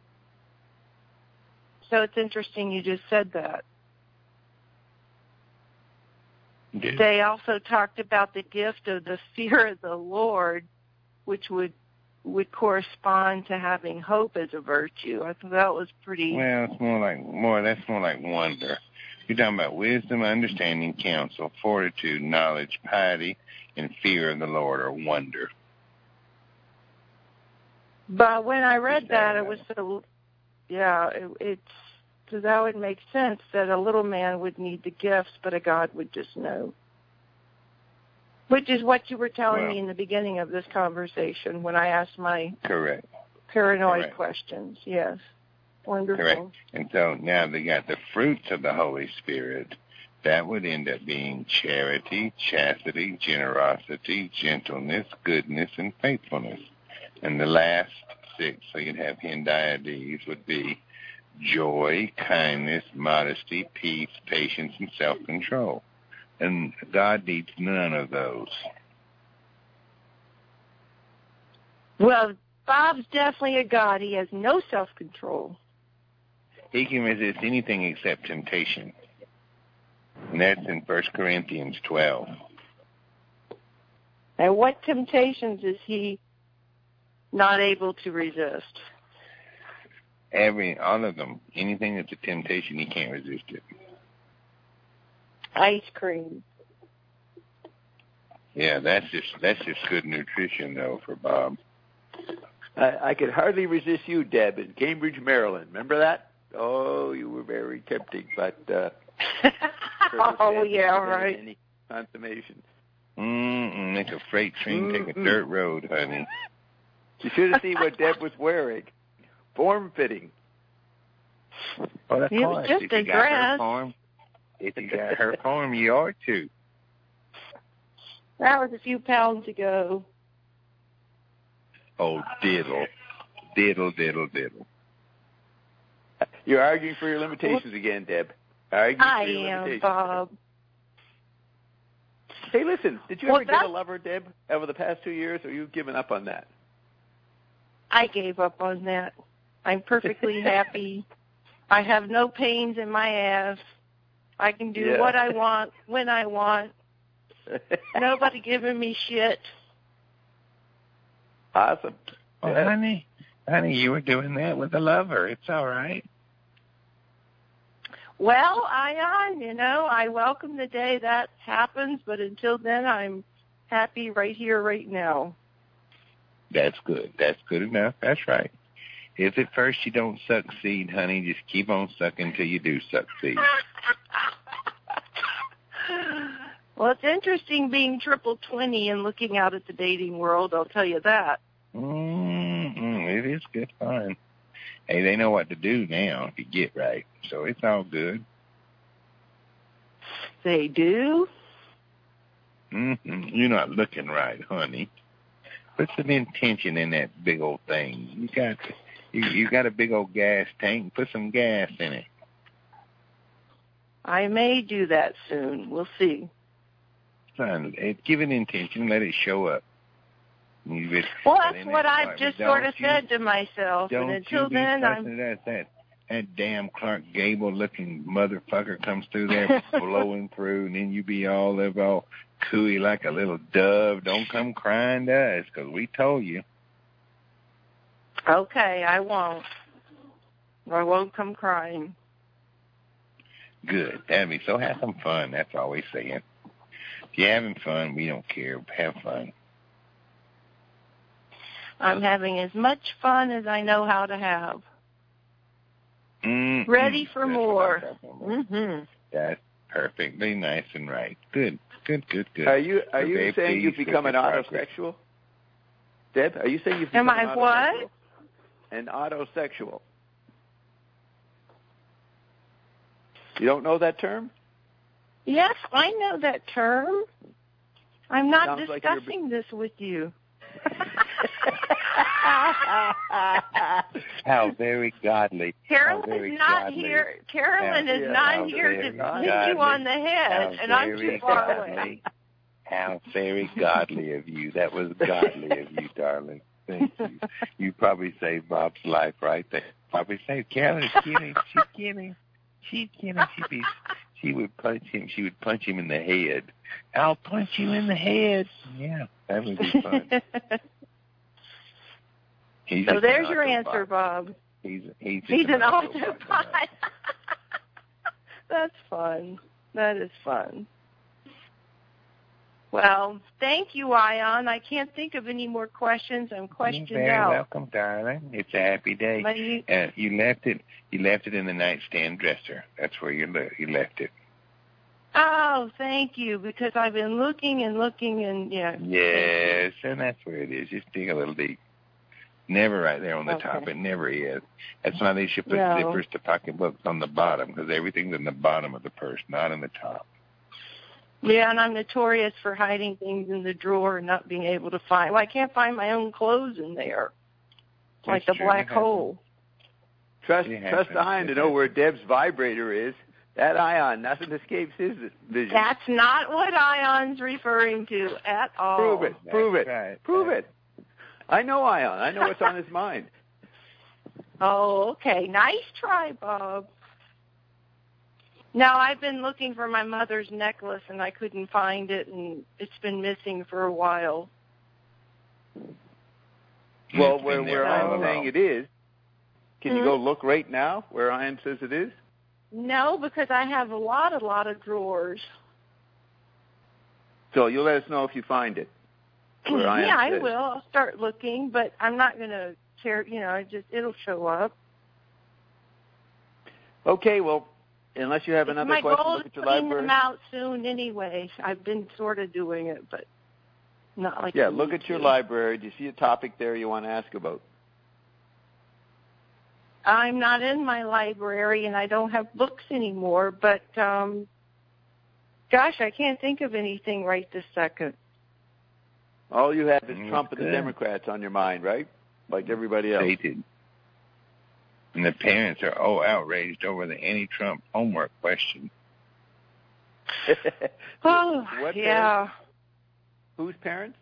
So it's interesting you just said that. Good. They also talked about the gift of the fear of the Lord, which would would correspond to having hope as a virtue. I thought that was pretty. Well, it's more like more. That's more like wonder. You're talking about wisdom, understanding, counsel, fortitude, knowledge, piety, and fear of the Lord, or wonder. But when I read Just that, add it was so. Yeah, it, it's so that would make sense that a little man would need the gifts, but a God would just know. Which is what you were telling Well, me in the beginning of this conversation when I asked my Correct. paranoid Correct. questions. Yes. Wonderful. Correct. And so now they got the fruits of the Holy Spirit. That would end up being charity, chastity, generosity, gentleness, goodness, and faithfulness. And the last six, so you'd have Hendiades, would be joy, kindness, modesty, peace, patience, and self-control. And God needs none of those. Well, Bob's definitely a God. He has no self-control. He can resist anything except temptation. And that's in First Corinthians twelve. And what temptations is he not able to resist? Every, all of them. Anything that's a temptation, he can't resist it. Ice cream. Yeah, that's just that's just good nutrition, though, for Bob. I, I could hardly resist you, Deb, in Cambridge, Maryland. Remember that? Oh, you were very tempting, but uh, oh, yeah, right. Any consummation. Mm-mm, make a freight train take a dirt road, honey. You should have seen what Deb was wearing. Form-fitting. Well, of It was course. just If a you got her dress. form, if you got her form, you are too. That was a few pounds ago. Oh, diddle. Diddle, diddle, diddle. You're arguing for your limitations again, Deb. Arguing I for your am, limitations. Bob. Hey, listen, did you Well, ever get that's- a lover, Deb, over the past two years, or you've given up on that? I gave up on that. I'm perfectly happy. I have no pains in my ass. I can do Yeah. what I want, when I want. Nobody giving me shit. Awesome. Well, Yeah. honey, honey, you were doing that with a lover. It's all right. Well, I, I, you know, I welcome the day that happens, but until then, I'm happy right here, right now. That's good. That's good enough. That's right. If at first you don't succeed, honey, just keep on sucking till you do succeed. Well, it's interesting being triple twenty and looking out at the dating world, I'll tell you that. Mm-mm, it is good fun. Hey, they know what to do now if you get right, so it's all good. They do? Mm-hmm. You're not looking right, honey. Put some intention in that big old thing. You got you, you got a big old gas tank. Put some gas in it. I may do that soon. We'll see. Son, give it intention. Let it show up. You just, well, that's what I've just sort of you, said to myself. Don't and until you be then, I'm... That, that, that damn Clark Gable-looking motherfucker comes through there blowing through, and then you be all live all cooey like a little dove. Don't come crying to us, because we told you. Okay, I won't. I won't come crying. Good. That'd be so. Have some fun. That's all we're saying. If you're having fun, we don't care. Have fun. I'm having as much fun as I know how to have. Mm-hmm. Ready for That's more. Mm-hmm. That's perfectly nice and right. Good, good, good, good. Are you are We're you saying you've become an autosexual? Deb, are you saying you've become Am an I autosexual? what? An autosexual. You don't know that term? Yes, I know that term. I'm not Sounds discussing like this with you. How very godly. Carolyn very is not godly. here. Carolyn How, is yeah, not here to hit you on the head, how and I'm very too far godly. away. How very godly of you. That was godly of you, darling. Thank you. You probably saved Bob's life right there. Probably saved Carolyn's kidding. She's kidding. She's kidding. She'd be, she would punch him. She would punch him in the head. I'll punch you in the head. Yeah, that would be fun. He's so there's an your Autobot. answer, Bob. He's he's, He's an Autobot. Autobot. That's fun. That is fun. Well, thank you, Ion. I can't think of any more questions. I'm questioned You're very out. welcome, darling. It's a happy day. But you, Uh, you left it. You left it in the nightstand dresser. That's where you le- you left it. oh, thank you, because I've been looking and looking and, yeah. Yes, and that's where it is. Just dig a little deep. Never right there on the Okay. top. It never is. That's why they should put No. zippers to pocketbooks on the bottom, because everything's in the bottom of the purse, not in the top. Yeah, and I'm notorious for hiding things in the drawer and not being able to find. Well, I can't find my own clothes in there. It's like the That's true. black It happens. hole. Trust It trust happens. Ion to It know happens. where Deb's vibrator is. That Ion, nothing escapes his vision. That's not what Ion's referring to at all. Prove it. That's Prove it. right. Prove That's- it. I know Ion. I know what's on his mind. Oh, okay. Nice try, Bob. Now, I've been looking for my mother's necklace, and I couldn't find it, and it's been missing for a while. Well, It's where, been there where all I'm saying along. it is, can Hmm? you go look right now where Ion says it is? No, because I have a lot, a lot of drawers. So you'll let us know if you find it. Where Ion yeah, I says. will. I'll start looking, but I'm not going to care. You know, it just it'll show up. Okay, well, unless you have It's another my question, goal look is at your putting library. them out soon anyway. I've been sort of doing it, but not like Yeah, I look need at your to. library. Do you see a topic there you want to ask about? I'm not in my library, and I don't have books anymore, but um, gosh, I can't think of anything right this second. All you have is Mm, Trump and the good. Democrats on your mind, right? Like everybody else. They did. And the parents are oh outraged over the anti-Trump homework question. Oh, What yeah. Whose parents?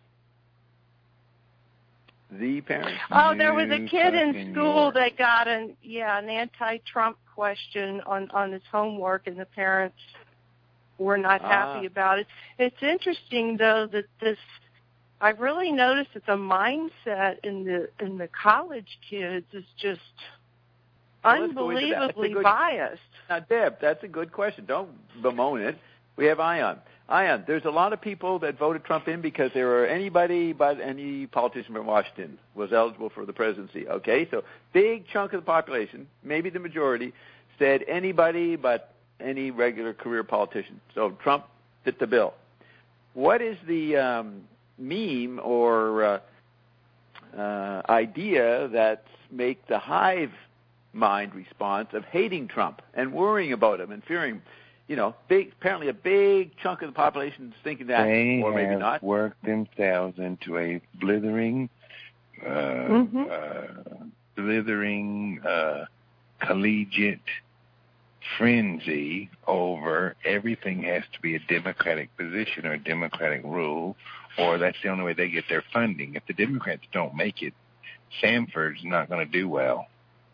The parents? Oh, there was a You kid in fucking school York. that got an yeah an anti-Trump question on on his homework, and the parents were not Ah. happy about it. It's interesting though that this. I've really noticed that the mindset in the in the college kids is just Well, let's go into that. That's a unbelievably good- biased. Now, Deb, that's a good question. Don't bemoan it. We have Ion. Ian, there's a lot of people that voted Trump in because there were anybody but any politician from Washington was eligible for the presidency. Okay, so big chunk of the population, maybe the majority, said anybody but any regular career politician. So Trump fit the bill. What is the um, meme or uh, uh, idea that make the hive mind response of hating Trump and worrying about him and fearing him? You know, big, apparently a big chunk of the population is thinking that, they or maybe have not. worked themselves into a blithering, uh, Mm-hmm. uh, blithering, uh, collegiate frenzy over everything has to be a Democratic position or a Democratic rule, or that's the only way they get their funding. If the Democrats don't make it, Sanford's not going to do well.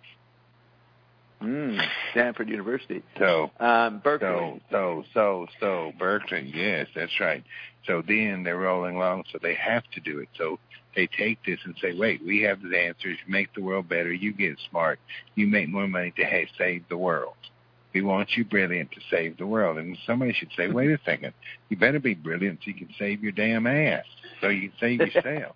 Mm, Stanford University. So, um, Berkeley. so, so, so, so, Berkeley, yes, that's right. So then they're rolling along, so they have to do it. So they take this and say, wait, we have the answers, make the world better, you get smart, you make more money to ha- save the world. We want you brilliant to save the world. And somebody should say, wait a second, you better be brilliant so you can save your damn ass, so you can save yourself.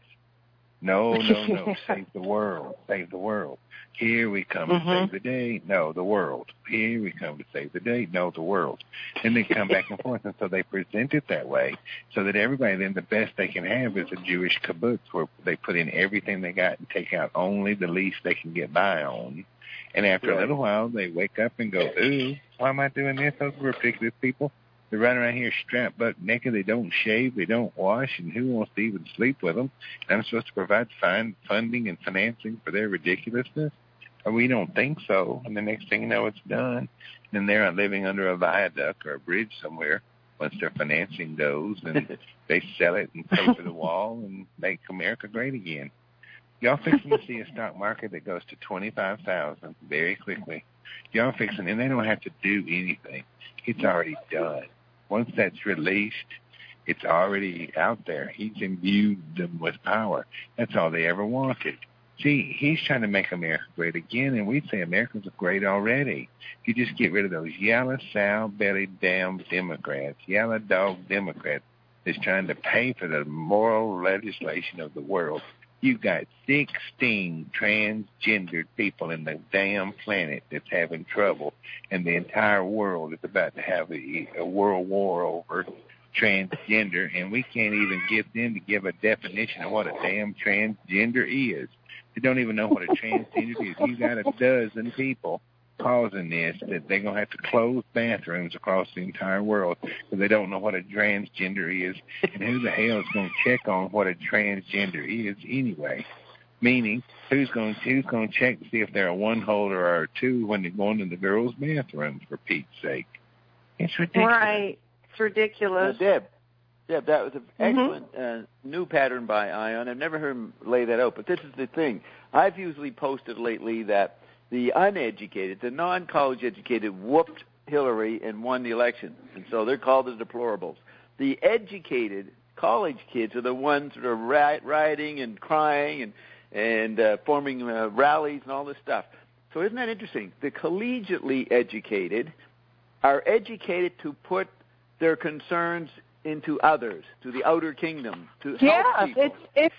No, no, no, save the world, save the world. Here we come Mm-hmm. to save the day. No, the world. Here we come to save the day. No, the world. And they come back and forth. And so they present it that way so that everybody then the best they can have is a Jewish kibbutz where they put in everything they got and take out only the least they can get by on. And after Right. a little while, they wake up and go, ooh, why am I doing this? Those are ridiculous people. They run around here strapped butt naked. They don't shave. They don't wash. And who wants to even sleep with them? And I'm supposed to provide fine funding and financing for their ridiculousness? Or we don't think so. And the next thing you know, it's done. And then they're living under a viaduct or a bridge somewhere once their financing goes. And they sell it and pay for the wall and make America great again. Y'all fixing to see a stock market that goes to twenty-five thousand very quickly. Y'all fixing, and they don't have to do anything. It's already done. Once that's released, it's already out there. He's imbued them with power. That's all they ever wanted. See, he's trying to make America great again, and we say Americans are great already. You just get rid of those yellow, sow-bellied damn Democrats, yellow dog Democrats that's trying to pay for the moral legislation of the world. You've got sixteen transgendered people in the damn planet that's having trouble, and the entire world is about to have a, a world war over transgender, and we can't even get them to give a definition of what a damn transgender is. They don't even know what a transgender is. You got a dozen people causing this that they're going to have to close bathrooms across the entire world because they don't know what a transgender is. And who the hell is going to check on what a transgender is anyway? Meaning, who's going to, who's going to check to see if they're a one-holder or a two when they're going to the girls' bathrooms, for Pete's sake? It's ridiculous. Right. It's ridiculous. Now, Deb, Deb, that was an excellent mm-hmm. uh, new pattern by Ion. I've never heard him lay that out, but this is the thing. I've usually posted lately that the uneducated, the non-college educated, whooped Hillary and won the election, and so they're called the deplorables. The educated college kids are the ones that are riot, rioting and crying and and uh, forming uh, rallies and all this stuff. So isn't that interesting? The collegiately educated are educated to put their concerns into others, to the outer kingdom, to yeah, help people. it's it's.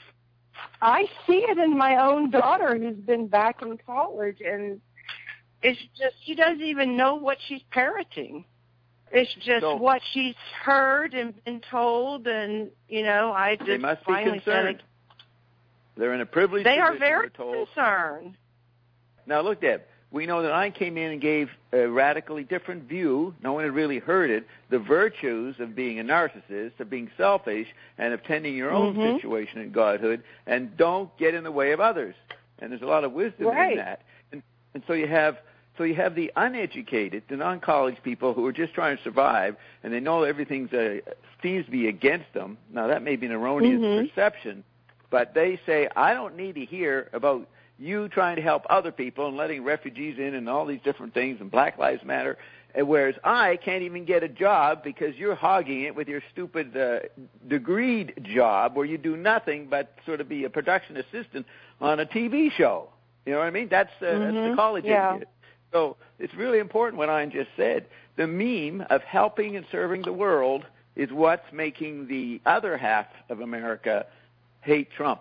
I see it in my own daughter who's been back in college, and it's just she doesn't even know what she's parroting. It's just so, what she's heard and been told, and you know, I just they must be finally concerned. said, They're in a privileged they position. are very told. concerned. Now, look, Deb, we know that I came in and gave a radically different view. No one had really heard it. The virtues of being a narcissist, of being selfish, and of tending your own mm-hmm. situation in godhood, and don't get in the way of others. And there's a lot of wisdom right. in that. And, and so you have so you have the uneducated, the non-college people who are just trying to survive, and they know everything uh, seems to be against them. Now, that may be an erroneous mm-hmm. perception, but they say, I don't need to hear about you trying to help other people and letting refugees in and all these different things and Black Lives Matter, whereas I can't even get a job because you're hogging it with your stupid uh, degreed job where you do nothing but sort of be a production assistant on a T V show. You know what I mean? That's, uh, mm-hmm. that's the college yeah. educated. So it's really important what I just said. The meme of helping and serving the world is what's making the other half of America hate Trump.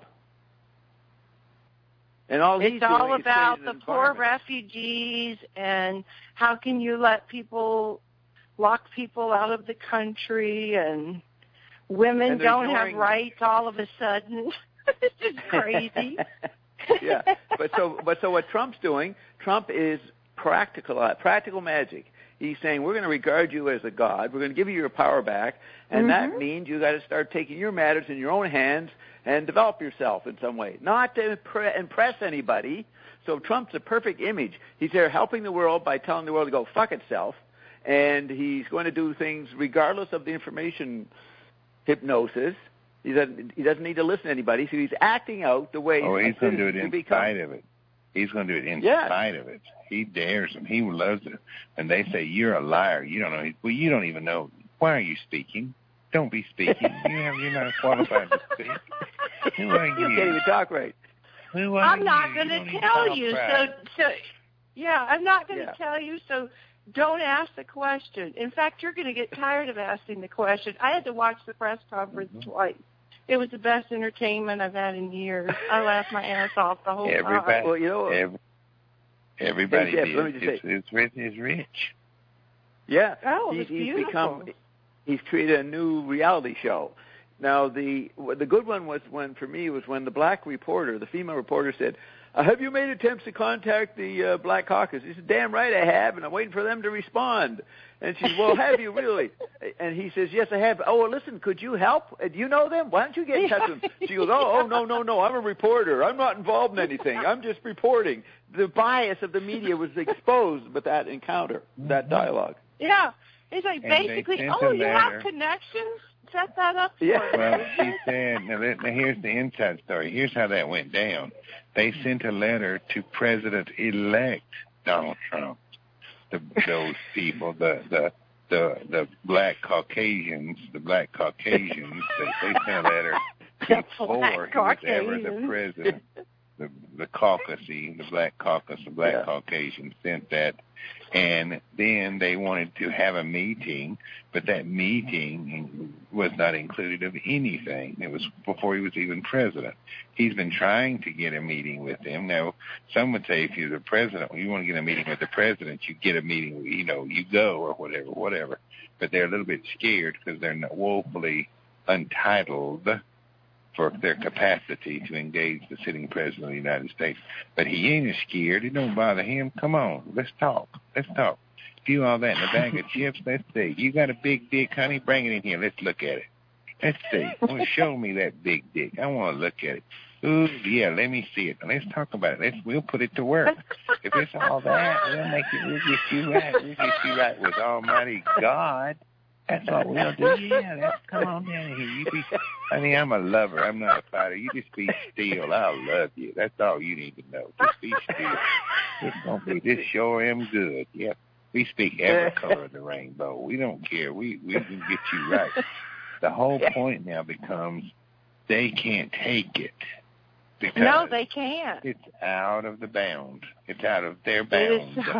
And all he's It's all doing about is the creating an poor environment. refugees and how can you let people, lock people out of the country, and women And they're don't have ignoring- rights all of a sudden. It's just crazy. Yeah, but so but so what Trump's doing? Trump is practical practical magic. He's saying we're going to regard you as a god. We're going to give you your power back, and that Mhm. means you got to start taking your matters in your own hands and develop yourself in some way, not to impre- impress anybody. So Trump's a perfect image. He's there helping the world by telling the world to go fuck itself, and he's going to do things regardless of the information hypnosis. He doesn't, he doesn't need to listen to anybody, so he's acting out the way Oh, he's going to do it citizens in become. spite of it. He's going to do it in Yes. spite of it. He dares them. He loves it. And they say, you're a liar. You don't know. Well, you don't even know. Why are you speaking? Don't be speaking. You have, you're not qualified to speak. Who are You you? can't even talk right. Who are I'm not you? going You to don't even tell talk you. So, right. so, yeah, I'm not going to Yeah. tell you. So, don't ask the question. In fact, you're going to get tired of asking the question. I had to watch the press conference Mhm. twice. It was the best entertainment I've had in years. I laughed my ass off the whole Everybody, time. Well, you know, every, everybody Hey, Jeff, did. let me just it's, say- it's rich. It's rich. Yeah, Oh, it he's, was he's beautiful. become. He's created a new reality show. Now the the good one was when for me was when the black reporter, the female reporter, said, uh, "Have you made attempts to contact the uh, Black Caucus?" He said, "Damn right I have, and I'm waiting for them to respond." And she said, "Well, have you really?" And he says, "Yes, I have." "Oh, well, listen, could you help? Uh, Do you know them? Why don't you get in touch with them?" She goes, "Oh, oh, no, no, no. I'm a reporter. I'm not involved in anything. I'm just reporting." The bias of the media was exposed with that encounter, that dialogue. Yeah. It's like And they basically, sent oh, a you letter. have connections? Set that up for Yeah. me. Well, she said, now, let- now here's the inside story. Here's how that went down. They sent a letter to President-elect Donald Trump. The, those people, the, the the the black Caucasians, the black Caucasians, they, they sent a letter before he was ever the Caucasians. president. The the caucusy, the black caucus, the black Yeah. Caucasians sent that, and then they wanted to have a meeting, but that meeting was not included of anything. It was before he was even president. He's been trying to get a meeting with them. Now, some would say if you're the president, when you want to get a meeting with the president, you get a meeting, you know, you go or whatever, whatever. But they're a little bit scared because they're not woefully untitled for their capacity to engage the sitting president of the United States. But he ain't scared. It don't bother him. Come on, let's talk. Let's talk. Do all that in a bag of chips. Let's see. You got a big dick, honey? Bring it in here. Let's look at it. Let's see. Well, show me that big dick. I want to look at it. Ooh, yeah, let me see it. Let's talk about it. Let's, we'll put it to work. If it's all that, we'll make it. We'll get you right. We'll get you right with Almighty God. That's what we'll do. Yeah, let's come on down here. You be, honey, I'm a lover. I'm not a fighter. You just be still. I'll love you. That's all you need to know. Just be still. It's gonna be. This sure am good. Yep. We speak every color of the rainbow. We don't care. We we can get you right. The whole point now becomes they can't take it because No, they can't. it's out of the bound. It's out of their It bound. is so.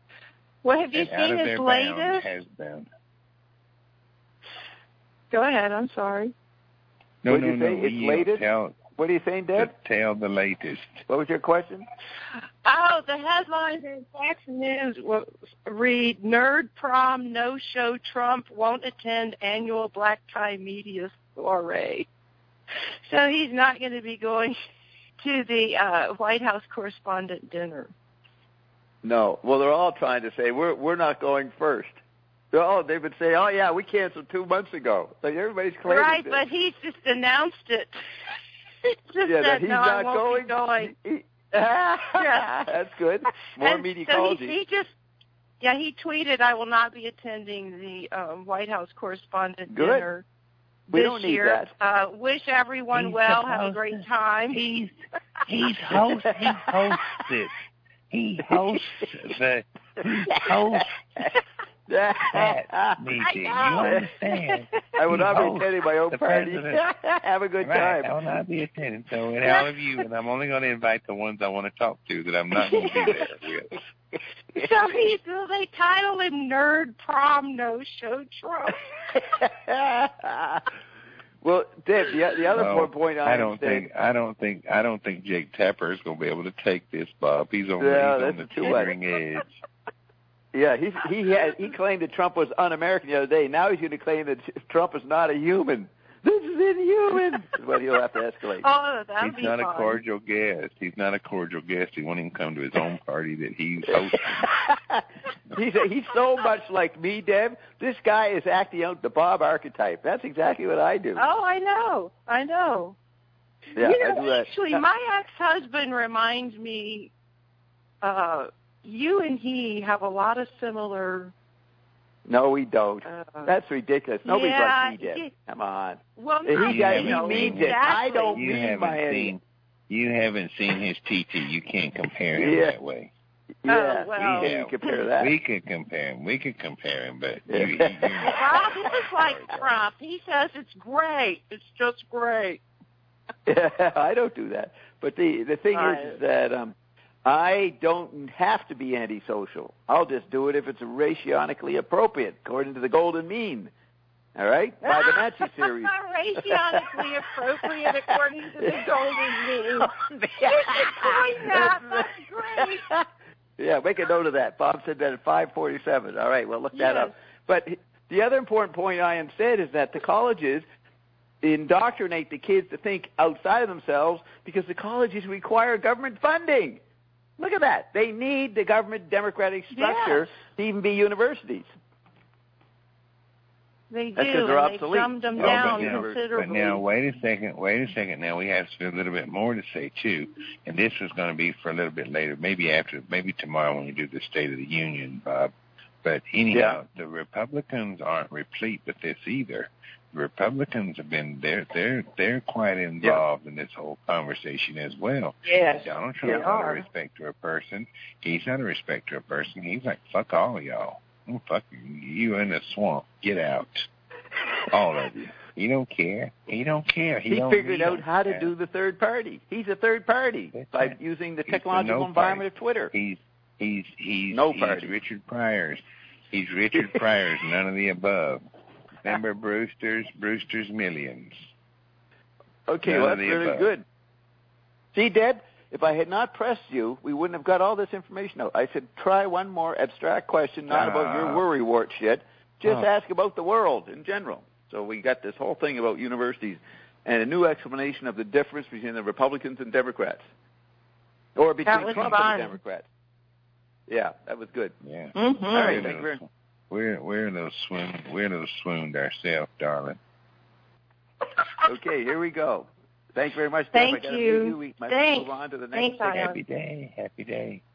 Well, have you And out seen of his their bound latest? has been. Go ahead. I'm sorry. No, What no, did you no. say? It's you latest? Tell, What are you saying, Deb? tell the latest. What was your question? Oh, the headlines in Fox News will read, Nerd Prom, no-show Trump won't attend annual black tie media soiree. So he's not going to be going to the uh, White House correspondent dinner. No. Well, they're all trying to say we're we're not going first. They're all, they've been saying, oh yeah, we canceled two months ago. Like everybody's claiming Right, this. but he's just announced it. He just yeah, said, that he's no, not I won't going. be going. He- That's good. More And mediacology. So he, he just, yeah, he tweeted, I will not be attending the um, White House correspondent Good. dinner We this don't need year. that. Uh, wish everyone He's well. Have a supposed great to- time. He's he's host. He hosts it. He hosts the he hosts that meeting. You understand? I will He not be hosts attending my own the party. president. Have a good Right, time. I will not be attending. So, and all of you, and I'm only going to invite the ones I want to talk to that I'm not going to be there with. So he, so they title him Nerd Prom No Show Trump. Well, Deb, the, the other No, point I, I don't think I don't think I don't think Jake Tapper is going to be able to take this, Bob. He's on, Yeah, he's on that's the too much. teetering edge. Yeah, he he had, he claimed that Trump was un-American the other day. Now he's going to claim that Trump is not a human. This is inhuman. Is what he'll have to escalate. Oh, that'd He's be not fun. a cordial guest. He's not a cordial guest. He won't even come to his own party that he's hosting. he's a, he's so much like me, Deb. This guy is acting out the Bob archetype. That's exactly what I do. Oh, I know. I know. Yeah, you I know, do that. actually, my ex-husband reminds me, uh, you and he have a lot of similar... No, we don't. Uh, That's ridiculous. Nobody's yeah, like me, Deb. he- Come on. Well, He, not You got, haven't he no, means seen it. I exactly. don't You mean haven't my seen you haven't seen his T T. You can't compare him Yeah. that way. Yeah, Oh, well. we can compare that. We could compare him. We could compare him, but you, you, Yeah. you're not. Bob is like Trump. He says it's great. It's just great. I don't do that. But the the thing I- is, is that um, I don't have to be antisocial. I'll just do it if it's rationically appropriate, according to the golden mean. All right? By the Nazi series. Rationically appropriate according to the golden mean. You should coin that. That's great. Yeah, make a note of that. Bob said that at five forty-seven. All right, well, look that Yes. up. But the other important point Ian said is that the colleges indoctrinate the kids to think outside of themselves because the colleges require government funding. Look at that. They need the government democratic structure Yes. to even be universities. They That's 'cause do, they're and they've obsolete. dumbed them Oh, but down now- considerably. But now, wait a second, wait a second. Now we have a little bit more to say too, and this is going to be for a little bit later, maybe after, maybe tomorrow when we do the State of the Union, Bob. But anyhow, the Republicans aren't replete with this either. The Republicans have been they're they're they're quite involved in this whole conversation as well. Yes, Donald they Trump's not a are. respecter of person. He's not a respecter of person. He's like, fuck all of y'all. Oh, fuck you. You in the swamp. Get out. All of you. He don't care. He don't care. He, He don't, figured he out don't how to care. do the third party. He's a third party That's by right. using the He's the technological no environment party. of Twitter. He's he's he's No he's party. Richard Pryor's. He's Richard Pryor's. None of the above. Remember Brewster's Brewster's Millions. Okay, None well, of that's the really above. good. See, Deb, if I had not pressed you, we wouldn't have got all this information out. I said, try one more abstract question, not about your Ah. worry wart shit. Just Oh. ask about the world in general. So we got this whole thing about universities and a new explanation of the difference between the Republicans and Democrats. Or between was Trump fun. and the Democrats. Yeah, that was good. Yeah. Mm-hmm. All right, We're thank you very those, we're we're those swoon we're those swooned ourselves, darling. Okay, here we go. Thank you very much, Deb. Thank I gotta you. leave you. We must Thanks. move on to the next Thanks, segment. Ion. Happy day. Happy day.